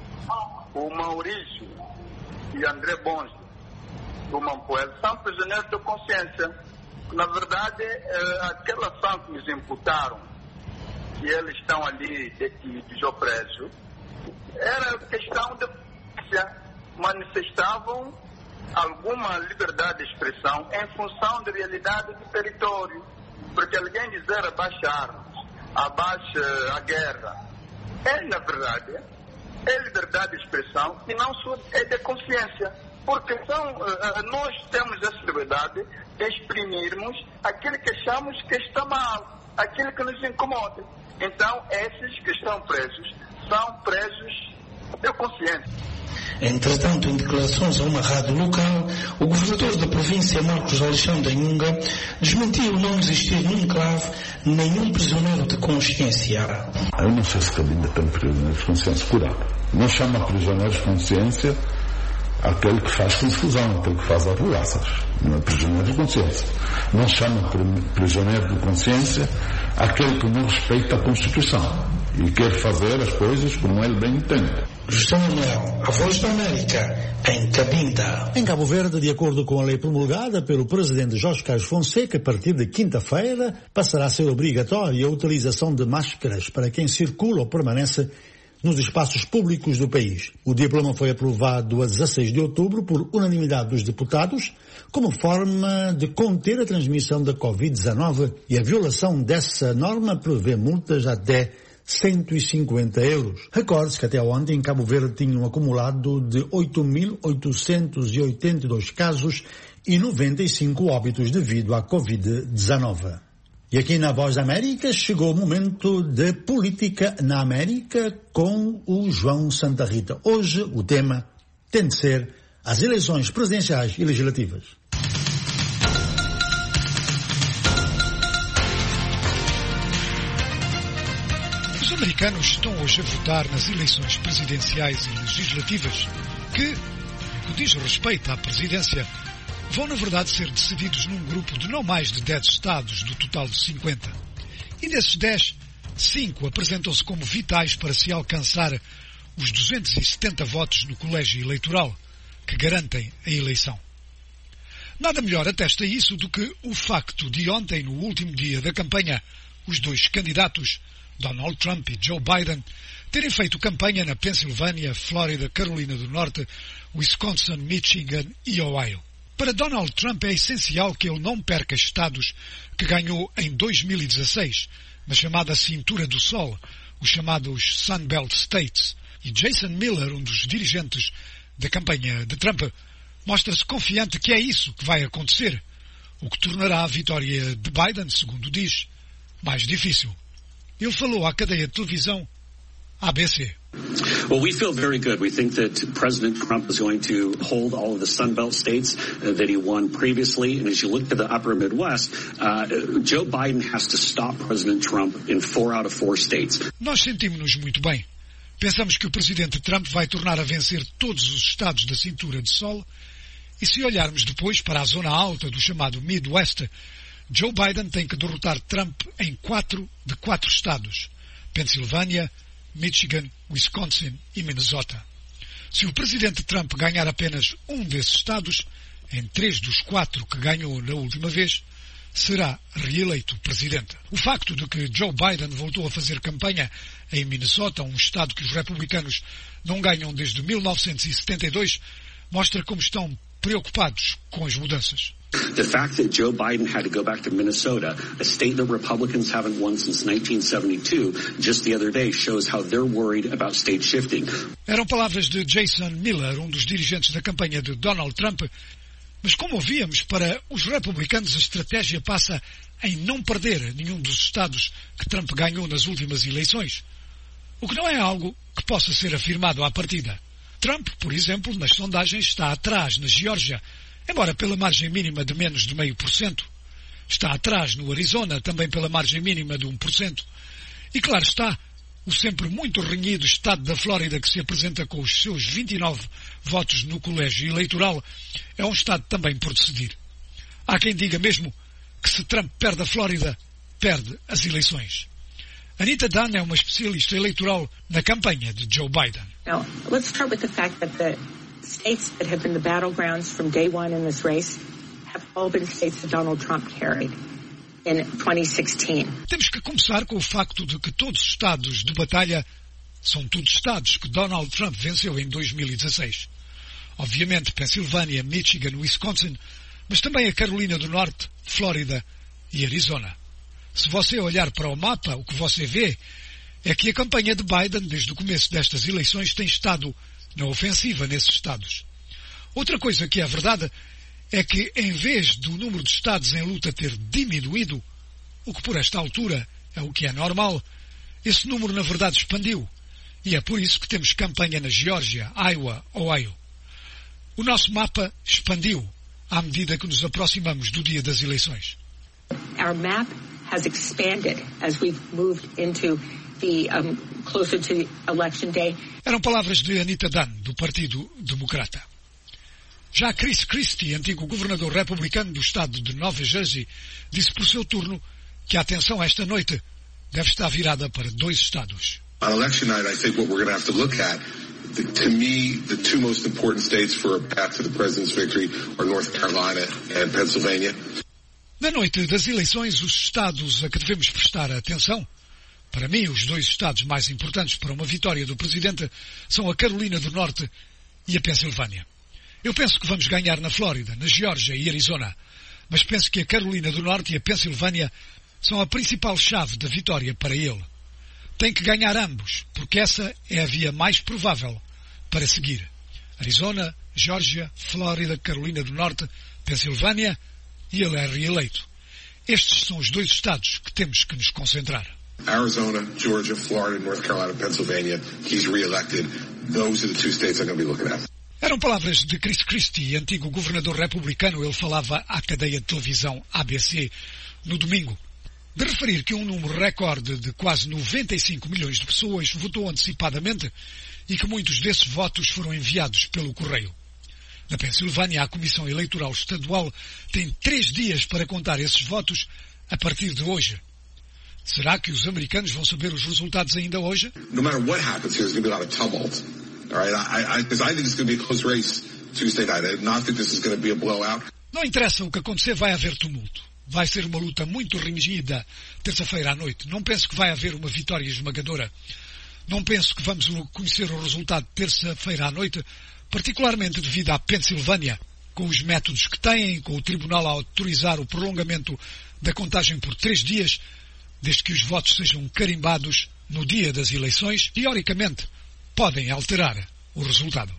Speaker 21: o Maurício e André Bonge do Mampoel são prisioneiros de consciência. Na verdade, aquela ação que nos imputaram, que eles estão ali detidos ou presos, era questão de manifestavam alguma liberdade de expressão em função da realidade do território. Porque alguém dizer abaixa armas, abaixa a guerra, na verdade, é liberdade de expressão e não é de consciência. Porque nós temos essa liberdade de exprimirmos aquilo que achamos que está mal, aquilo que nos incomoda. Então, esses que estão presos são presos de consciência.
Speaker 20: Entretanto, em declarações a uma rádio local, o governador da província, Marcos Alexandre Nhunga, desmentiu não existir no enclave nenhum prisioneiro de consciência.
Speaker 22: Eu não sei se Cabinda tem prisioneiros de consciência por ano. Não chama prisioneiros de consciência aquele que faz confusão, aquele que faz arruaças. Não é prisioneiro de consciência. Não chama prisioneiro de consciência aquele que não respeita a Constituição e quer fazer as coisas como ele bem entende.
Speaker 20: José Manuel, a Voz da América, em Cabinda.
Speaker 1: Em Cabo Verde, de acordo com a lei promulgada pelo presidente Jorge Carlos Fonseca, a partir de quinta-feira passará a ser obrigatória a utilização de máscaras para quem circula ou permanece nos espaços públicos do país. O diploma foi aprovado a 16 de outubro por unanimidade dos deputados como forma de conter a transmissão da Covid-19 e a violação dessa norma prevê multas até 150 euros. Recorde-se que até ontem em Cabo Verde tinha um acumulado de 8.882 casos e 95 óbitos devido à Covid-19. E aqui na Voz da América chegou o momento de política na América com o João Santa Rita. Hoje o tema tem de ser as eleições presidenciais e legislativas.
Speaker 17: Os americanos estão hoje a votar nas eleições presidenciais e legislativas que, no que diz respeito à presidência, vão na verdade ser decididos num grupo de não mais de 10 estados do total de 50. E desses 10, 5 apresentam-se como vitais para se alcançar os 270 votos no colégio eleitoral que garantem a eleição. Nada melhor atesta isso do que o facto de ontem, no último dia da campanha, os dois candidatos, Donald Trump e Joe Biden, terem feito campanha na Pensilvânia, Flórida, Carolina do Norte, Wisconsin, Michigan e Ohio. Para Donald Trump é essencial que ele não perca estados que ganhou em 2016, na chamada Cintura do Sol, os chamados Sun Belt States. E Jason Miller, um dos dirigentes da campanha de Trump, mostra-se confiante que é isso que vai acontecer, o que tornará a vitória de Biden, segundo diz, mais difícil. Ele falou à cadeia de televisão ABC.
Speaker 4: Well, we feel very good. We think that President Trump is going to hold all of the Sun Belt states that he won previously. And as you look to the upper Midwest, Joe Biden has to stop President Trump in 4 out of 4 states.
Speaker 17: Nós sentimos-nos muito bem. Pensamos que o presidente Trump vai tornar a vencer todos os estados da Cintura de Sol. E se olharmos depois para a zona alta do chamado Midwest, Joe Biden tem que derrotar Trump em 4 de 4 estados: Pensilvânia, Michigan, Wisconsin e Minnesota. Se o presidente Trump ganhar apenas um desses estados, em 3 dos 4 que ganhou na última vez, será reeleito presidente. O facto de que Joe Biden voltou a fazer campanha em Minnesota, um estado que os republicanos não ganham desde 1972, mostra como estão preocupados com as mudanças.
Speaker 4: The fact that Joe Biden had to go back to Minnesota, a state that Republicans haven't won since 1972, just the other day shows how they're worried about state shifting.
Speaker 17: Eram palavras de Jason Miller, um dos dirigentes da campanha de Donald Trump, mas como ouvíamos, para os republicanos a estratégia passa em não perder nenhum dos estados que Trump ganhou nas últimas eleições, o que não é algo que possa ser afirmado à partida. Trump, por exemplo, nas sondagens está atrás na Geórgia, embora pela margem mínima de menos de 0,5%. Está atrás no Arizona, também pela margem mínima de 1%. E claro está, o sempre muito renhido estado da Flórida, que se apresenta com os seus 29 votos no colégio eleitoral, é um estado também por decidir. Há quem diga mesmo que se Trump perde a Flórida, perde as eleições. Anita Dunn é uma especialista eleitoral na campanha de Joe Biden.
Speaker 10: Now, let's start with the fact that the states that have been the battlegrounds from day one in this race have all been states that Donald Trump carried in 2016.
Speaker 17: Temos que começar com o facto de que todos os estados de batalha são todos estados que Donald Trump venceu em 2016. Obviamente, Pensilvânia, Michigan, Wisconsin, mas também a Carolina do Norte, Flórida e Arizona. Se você olhar para o mapa, o que você vê é que a campanha de Biden, desde o começo destas eleições, tem estado na ofensiva nesses estados. Outra coisa que é verdade é que, em vez do número de estados em luta ter diminuído, o que por esta altura é o que é normal, esse número na verdade expandiu. E é por isso que temos campanha na Geórgia, Iowa, Ohio. O nosso mapa expandiu à medida que nos aproximamos do dia das eleições.
Speaker 10: Our map has expanded as we've moved into the closer to the election day.
Speaker 17: Eram palavras de Anita Dunn, do Partido Democrata. Já Chris Christie, antigo governador republicano do estado de Nova Jersey, disse por seu turno que a atenção esta noite deve estar virada para 2 estados.
Speaker 23: On election night, I think what we're going to have to look at, to me, the 2 most important states for a path to the president's victory are North Carolina and Pennsylvania.
Speaker 17: Na noite das eleições, os estados a que devemos prestar atenção, para mim, os 2 estados mais importantes para uma vitória do presidente são a Carolina do Norte e a Pensilvânia. Eu penso que vamos ganhar na Flórida, na Geórgia e Arizona, mas penso que a Carolina do Norte e a Pensilvânia são a principal chave da vitória para ele. Tem que ganhar ambos, porque essa é a via mais provável para seguir. Arizona, Geórgia, Flórida, Carolina do Norte, Pensilvânia, e ele é reeleito. Estes são os 2 estados que temos que nos concentrar.
Speaker 23: Arizona, Georgia, Florida, North Carolina, Pennsylvania, he's reelected. Those are the 2 states I'm going to be looking at.
Speaker 17: Eram palavras de Chris Christie, antigo governador republicano. Ele falava à cadeia de televisão ABC no domingo, de referir que um número recorde de quase 95 milhões de pessoas votou antecipadamente e que muitos desses votos foram enviados pelo correio. Na Pensilvânia, a Comissão Eleitoral Estadual tem 3 dias para contar esses votos a partir de hoje. Será que os americanos vão saber os resultados ainda hoje?
Speaker 23: No matter what happens here, there's going to be a lot of tumult. All right, because I think it's going to be a close race Tuesday night. I do not think this is going to be a blowout.
Speaker 11: Não interessa o que acontecer, vai haver tumulto. Vai ser uma luta muito renhida terça-feira à noite. Não penso que vai haver uma vitória esmagadora. Não penso que vamos conhecer o resultado terça-feira à noite, particularmente devido à Pensilvânia, com os métodos que têm, com o Tribunal a autorizar o prolongamento da contagem por 3 dias, desde que os votos sejam carimbados no dia das eleições, teoricamente, podem alterar o resultado.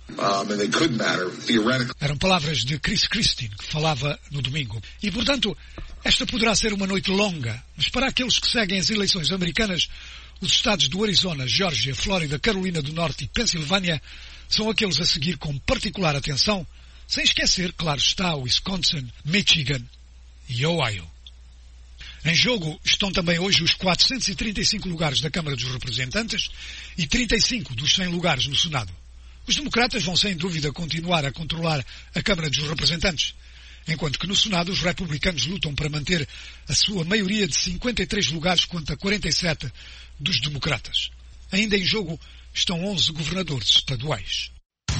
Speaker 11: Eram palavras de Chris Christie, que falava no domingo. E, portanto, esta poderá ser uma noite longa, mas para aqueles que seguem as eleições americanas, os estados do Arizona, Geórgia, Flórida, Carolina do Norte e Pensilvânia são aqueles a seguir com particular atenção, sem esquecer, claro está, Wisconsin, Michigan e Ohio. Em jogo estão também hoje os 435 lugares da Câmara dos Representantes e 35 dos 100 lugares no Senado. Os democratas vão sem dúvida continuar a controlar a Câmara dos Representantes, enquanto que no Senado os republicanos lutam para manter a sua maioria de 53 lugares contra 47 dos democratas. Ainda em jogo estão 11 governadores estaduais.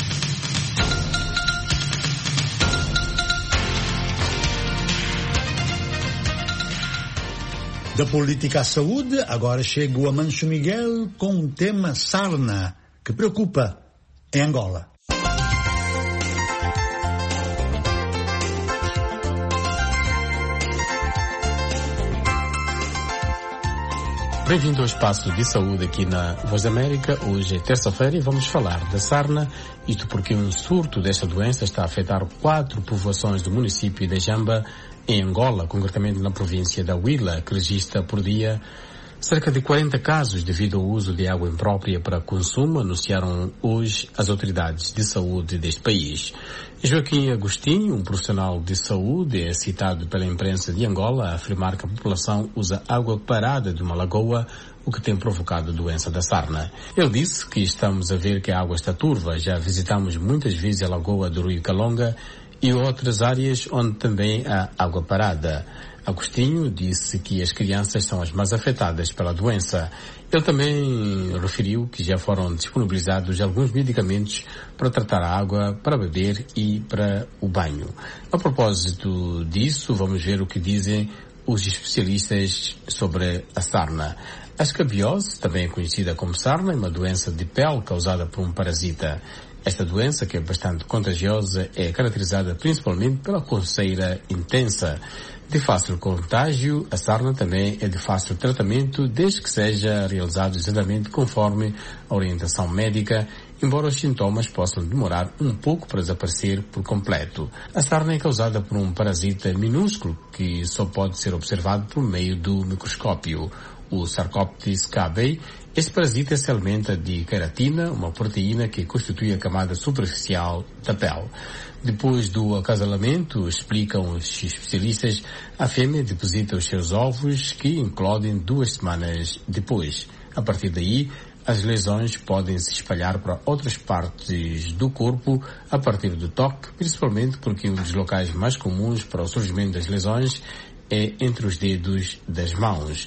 Speaker 1: Da política à saúde, agora chega o Amancio Miguel com um tema sarna, que preocupa em Angola.
Speaker 3: Bem-vindo ao Espaço de Saúde aqui na Voz da América. Hoje é terça-feira e vamos falar da sarna, isto porque um surto desta doença está a afetar 4 povoações do município de Jamba, em Angola, concretamente na província da Huila, que registra por dia cerca de 40 casos devido ao uso de água imprópria para consumo, anunciaram hoje as autoridades de saúde deste país. Joaquim Agostinho, um profissional de saúde, é citado pela imprensa de Angola a afirmar que a população usa água parada de uma lagoa, o que tem provocado a doença da sarna. Ele disse que estamos a ver que a água está turva, já visitamos muitas vezes a lagoa do Rio Calonga e outras áreas onde também há água parada. Agostinho disse que as crianças são as mais afetadas pela doença. Ele também referiu que já foram disponibilizados alguns medicamentos para tratar a água, para beber e para o banho. A propósito disso, vamos ver o que dizem os especialistas sobre a sarna. A escabiose, também conhecida como sarna, é uma doença de pele causada por um parasita. Esta doença, que é bastante contagiosa, é caracterizada principalmente pela coceira intensa. De fácil contágio, a sarna também é de fácil tratamento, desde que seja realizado exatamente conforme a orientação médica, embora os sintomas possam demorar um pouco para desaparecer por completo. A sarna é causada por um parasita minúsculo que só pode ser observado por meio do microscópio, o Sarcoptes cabei. Este parasita se alimenta de queratina, uma proteína que constitui a camada superficial da pele. Depois do acasalamento, explicam os especialistas, a fêmea deposita os seus ovos que eclodem 2 semanas depois. A partir daí, as lesões podem se espalhar para outras partes do corpo a partir do toque, principalmente porque um dos locais mais comuns para o surgimento das lesões é entre os dedos das mãos.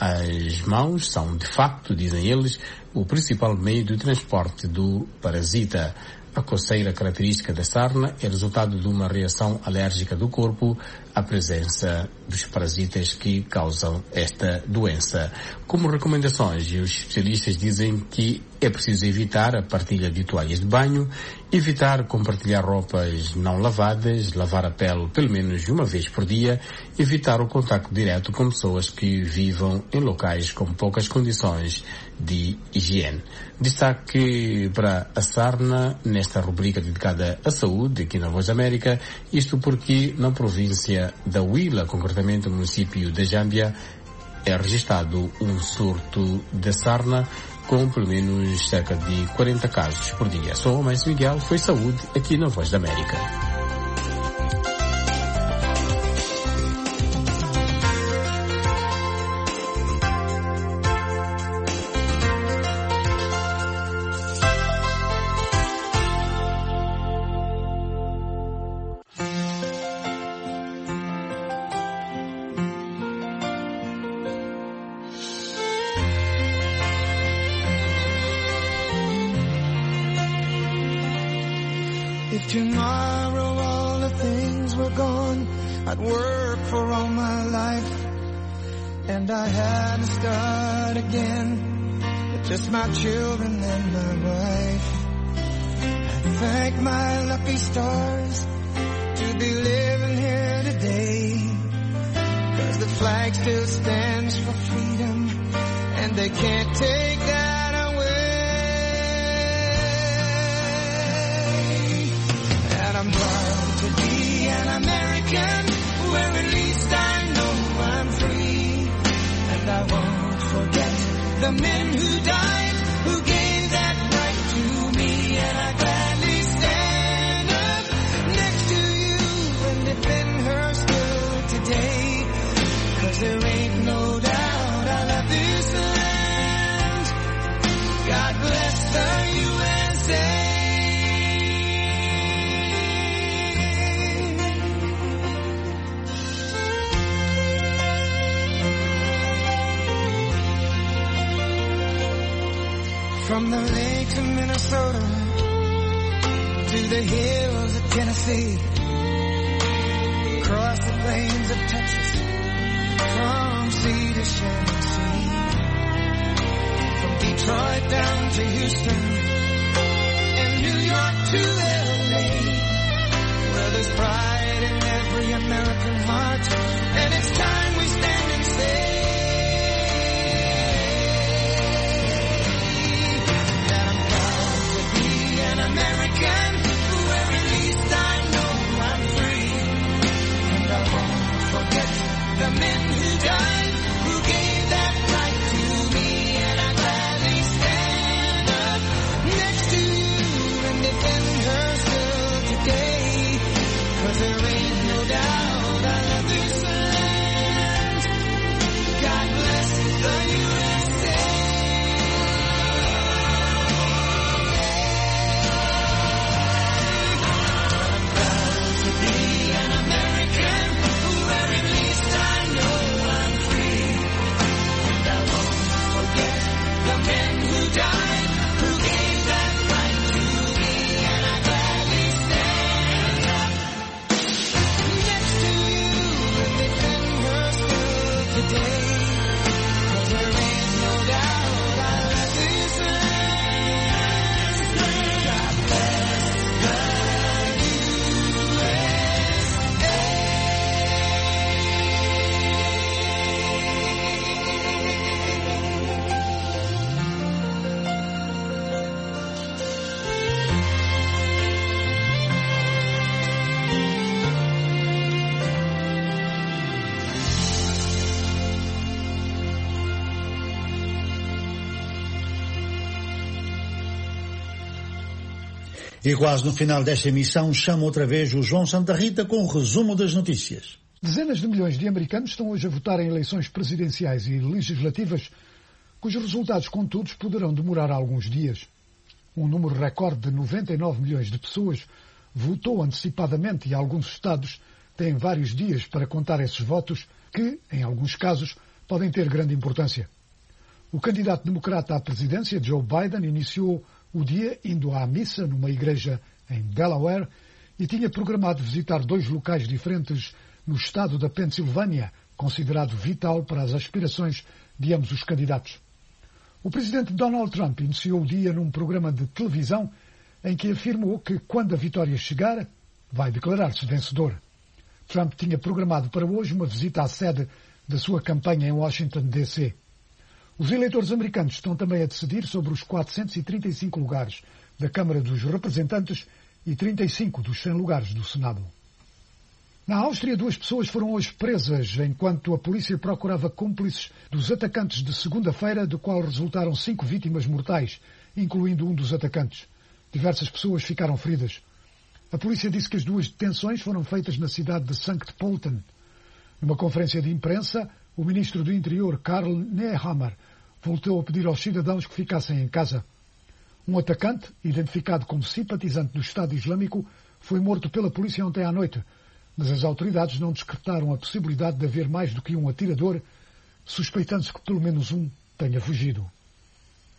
Speaker 3: As mãos são, de facto, dizem eles, o principal meio de transporte do parasita. A coceira característica da sarna é resultado de uma reação alérgica do corpo à presença dos parasitas que causam esta doença. Como recomendações, os especialistas dizem que é preciso evitar a partilha de toalhas de banho, evitar compartilhar roupas não lavadas, lavar a pele pelo menos uma vez por dia, evitar o contacto direto com pessoas que vivam em locais com poucas condições de higiene. Destaque para a sarna nesta rubrica dedicada à saúde aqui na Voz da América, isto porque na província da Huila, concretamente no município de Jambia, é registrado um surto de sarna com pelo menos cerca de 40 casos por dia. Sou o Amancio Miguel, foi saúde aqui na Voz da América.
Speaker 12: Tomorrow all the things
Speaker 8: were gone, I'd work for all my life, and I had to start again with just my children and my wife. I thank my lucky stars to be living here today, 'cause the flag still stands for freedom, and they can't take that away. And I'm proud to be an American, where at least I know I'm free. And I won't forget the men who died, who gave that right to me. And I gladly stand up next to you and defend her still today, 'cause there ain't no doubt I love this land. God bless the USA. From the lakes of Minnesota to the hills of Tennessee, across the plains of Texas, from sea to shining sea, from Detroit down to Houston, and New York to LA, where there's pride in every American heart, and it's time we stand and say, American, where at least I know I'm free. And I won't forget the men who died, who gave that right to me. And I gladly stand up next to you and defend her still today, 'cause there ain't no doubt I love this land. God bless the USA.
Speaker 1: E quase no final desta emissão, chamo outra vez o João Santa Rita com o resumo das notícias.
Speaker 17: Dezenas de milhões de americanos estão hoje a votar em eleições presidenciais e legislativas, cujos resultados, contudo, poderão demorar alguns dias. Um número recorde de 99 milhões de pessoas votou antecipadamente e alguns estados têm vários dias para contar esses votos que, em alguns casos, podem ter grande importância. O candidato democrata à presidência, Joe Biden, iniciou o dia indo à missa numa igreja em Delaware e tinha programado visitar 2 locais diferentes no estado da Pensilvânia, considerado vital para as aspirações de ambos os candidatos. O presidente Donald Trump iniciou o dia num programa de televisão em que afirmou que, quando a vitória chegar, vai declarar-se vencedor. Trump tinha programado para hoje uma visita à sede da sua campanha em Washington, D.C. Os eleitores americanos estão também a decidir sobre os 435 lugares da Câmara dos Representantes e 35 dos 100 lugares do Senado. Na Áustria, 2 pessoas foram hoje presas enquanto a polícia procurava cúmplices dos atacantes de segunda-feira, do qual resultaram 5 vítimas mortais, incluindo um dos atacantes. Diversas pessoas ficaram feridas. A polícia disse que as 2 detenções foram feitas na cidade de Sankt Pölten. Numa conferência de imprensa, o ministro do Interior, Karl Nehammer, voltou a pedir aos cidadãos que ficassem em casa. Um atacante, identificado como simpatizante do Estado Islâmico, foi morto pela polícia ontem à noite, mas as autoridades não descartaram a possibilidade de haver mais do que um atirador, suspeitando-se que pelo menos um tenha fugido.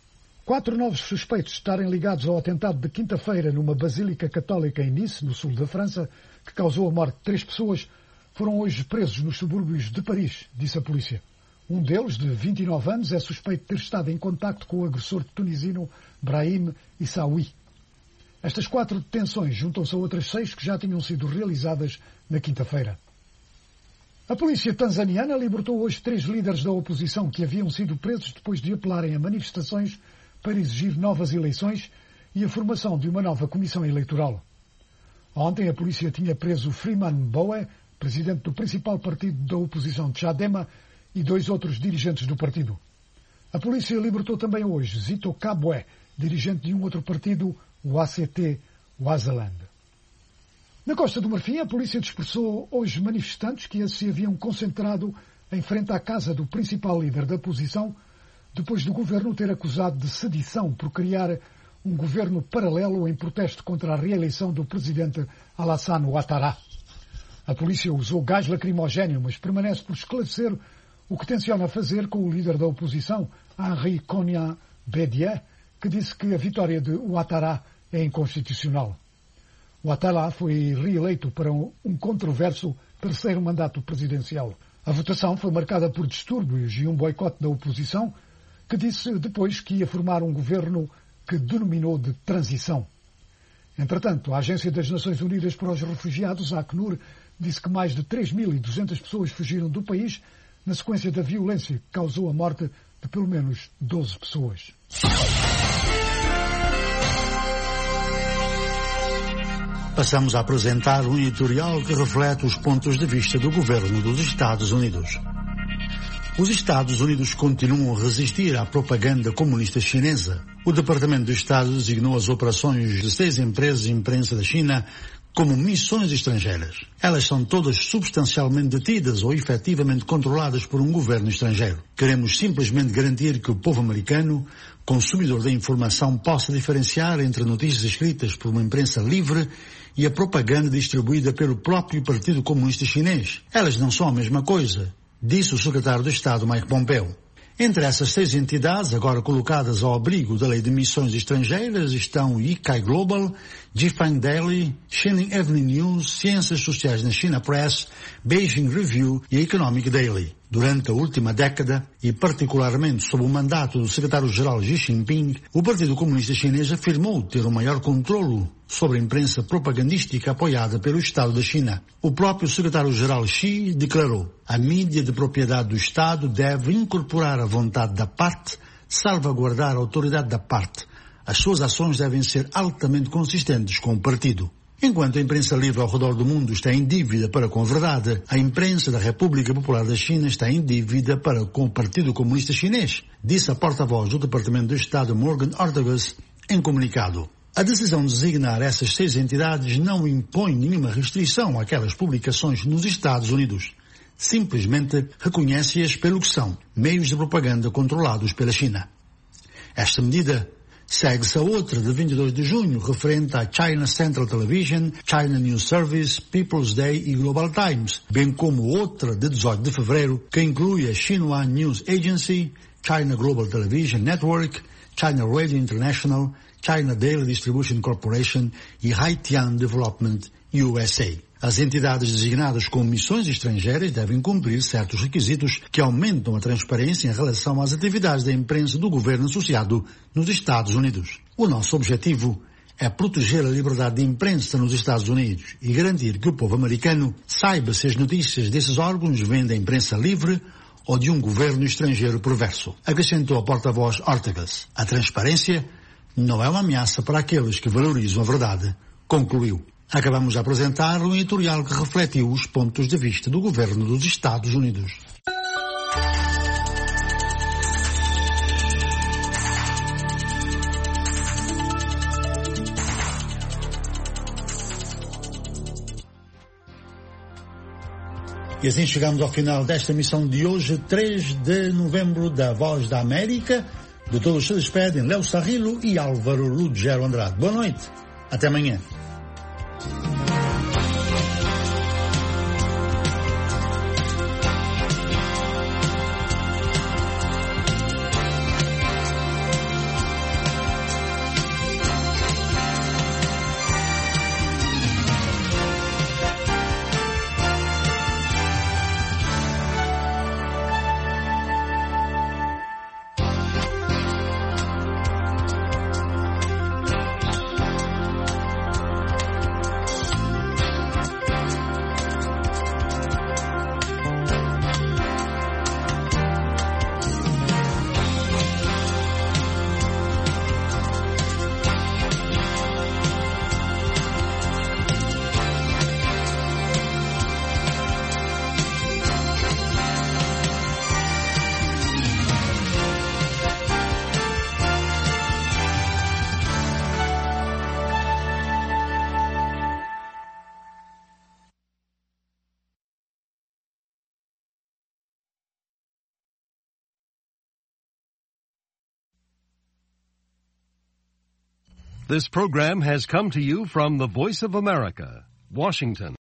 Speaker 17: 4 novos suspeitos de estarem ligados ao atentado de quinta-feira numa basílica católica em Nice, no sul da França, que causou a morte de 3 pessoas, foram hoje presos nos subúrbios de Paris, disse a polícia. Um deles, de 29 anos, é suspeito de ter estado em contacto com o agressor tunisino Brahim Issaoui. Estas 4 detenções juntam-se a outras 6 que já tinham sido realizadas na quinta-feira. A polícia tanzaniana libertou hoje 3 líderes da oposição que haviam sido presos depois de apelarem a manifestações para exigir novas eleições e a formação de uma nova comissão eleitoral. Ontem a polícia tinha preso Freeman Mbowe, presidente do principal partido da oposição Chadema, e 2 outros dirigentes do partido. A polícia libertou também hoje Zito Kabwe, dirigente de um outro partido, o ACT Waziland. Na Costa do Marfim, a polícia dispersou hoje manifestantes que se haviam concentrado em frente à casa do principal líder da oposição, depois do governo ter acusado de sedição por criar um governo paralelo em protesto contra a reeleição do presidente Alassane Ouattara. A polícia usou gás lacrimogéneo, mas permanece por esclarecer o que tenciona fazer com o líder da oposição, Henri Konan Bédié, que disse que a vitória de Ouattara é inconstitucional. Ouattara foi reeleito para um controverso 3º mandato presidencial. A votação foi marcada por distúrbios e um boicote da oposição, que disse depois que ia formar um governo que denominou de transição. Entretanto, a Agência das Nações Unidas para os Refugiados, a Acnur, disse que mais de 3.200 pessoas fugiram do país na sequência da violência que causou a morte de pelo menos 12 pessoas.
Speaker 1: Passamos a apresentar um editorial que reflete os pontos de vista do governo dos Estados Unidos. Os Estados Unidos continuam a resistir à propaganda comunista chinesa. O Departamento de Estado designou as operações de 6 empresas de imprensa da China como missões estrangeiras. Elas são todas substancialmente detidas ou efetivamente controladas por um governo estrangeiro. Queremos simplesmente garantir que o povo americano, consumidor da informação, possa diferenciar entre notícias escritas por uma imprensa livre e a propaganda distribuída pelo próprio Partido Comunista Chinês. Elas não são a mesma coisa, disse o secretário de Estado Mike Pompeo. Entre essas 6 entidades, agora colocadas ao abrigo da Lei de Missões Estrangeiras, estão Yikai Global, Jifang Daily, Xining Evening News, Ciências Sociais na China Press, Beijing Review e Economic Daily. Durante a última década, e particularmente sob o mandato do secretário-geral Xi Jinping, o Partido Comunista Chinês afirmou ter o maior controlo sobre a imprensa propagandística apoiada pelo Estado da China. O próprio secretário-geral Xi declarou: a mídia de propriedade do Estado deve incorporar a vontade da parte, salvaguardar a autoridade da parte. As suas ações devem ser altamente consistentes com o partido. Enquanto a imprensa livre ao redor do mundo está em dívida para com a verdade, a imprensa da República Popular da China está em dívida para com o Partido Comunista Chinês, disse a porta-voz do Departamento de Estado Morgan Ortagus em comunicado. A decisão de designar essas 6 entidades não impõe nenhuma restrição àquelas publicações nos Estados Unidos. Simplesmente reconhece-as pelo que são, meios de propaganda controlados pela China. Esta medida segue-se a outra de 22 de junho, referente à China Central Television, China News Service, People's Day e Global Times, bem como outra de 18 de fevereiro, que inclui a Xinhua News Agency, China Global Television Network, China Radio International, China Daily Distribution Corporation e Haitian Development USA. As entidades designadas como missões estrangeiras devem cumprir certos requisitos que aumentam a transparência em relação às atividades da imprensa do governo associado nos Estados Unidos. O nosso objetivo é proteger a liberdade de imprensa nos Estados Unidos e garantir que o povo americano saiba se as notícias desses órgãos vêm da imprensa livre ou de um governo estrangeiro perverso, acrescentou a porta-voz Ortagus. A transparência não é uma ameaça para aqueles que valorizam a verdade, concluiu. Acabamos de apresentar um editorial que refletiu os pontos de vista do governo dos Estados Unidos. E assim chegamos ao final desta emissão de hoje, 3 de novembro, da Voz da América. De todos se despedem Léo Sarrilo e Álvaro Lugero Andrade. Boa noite. Até amanhã.
Speaker 12: This program has come to you from the Voice of America, Washington.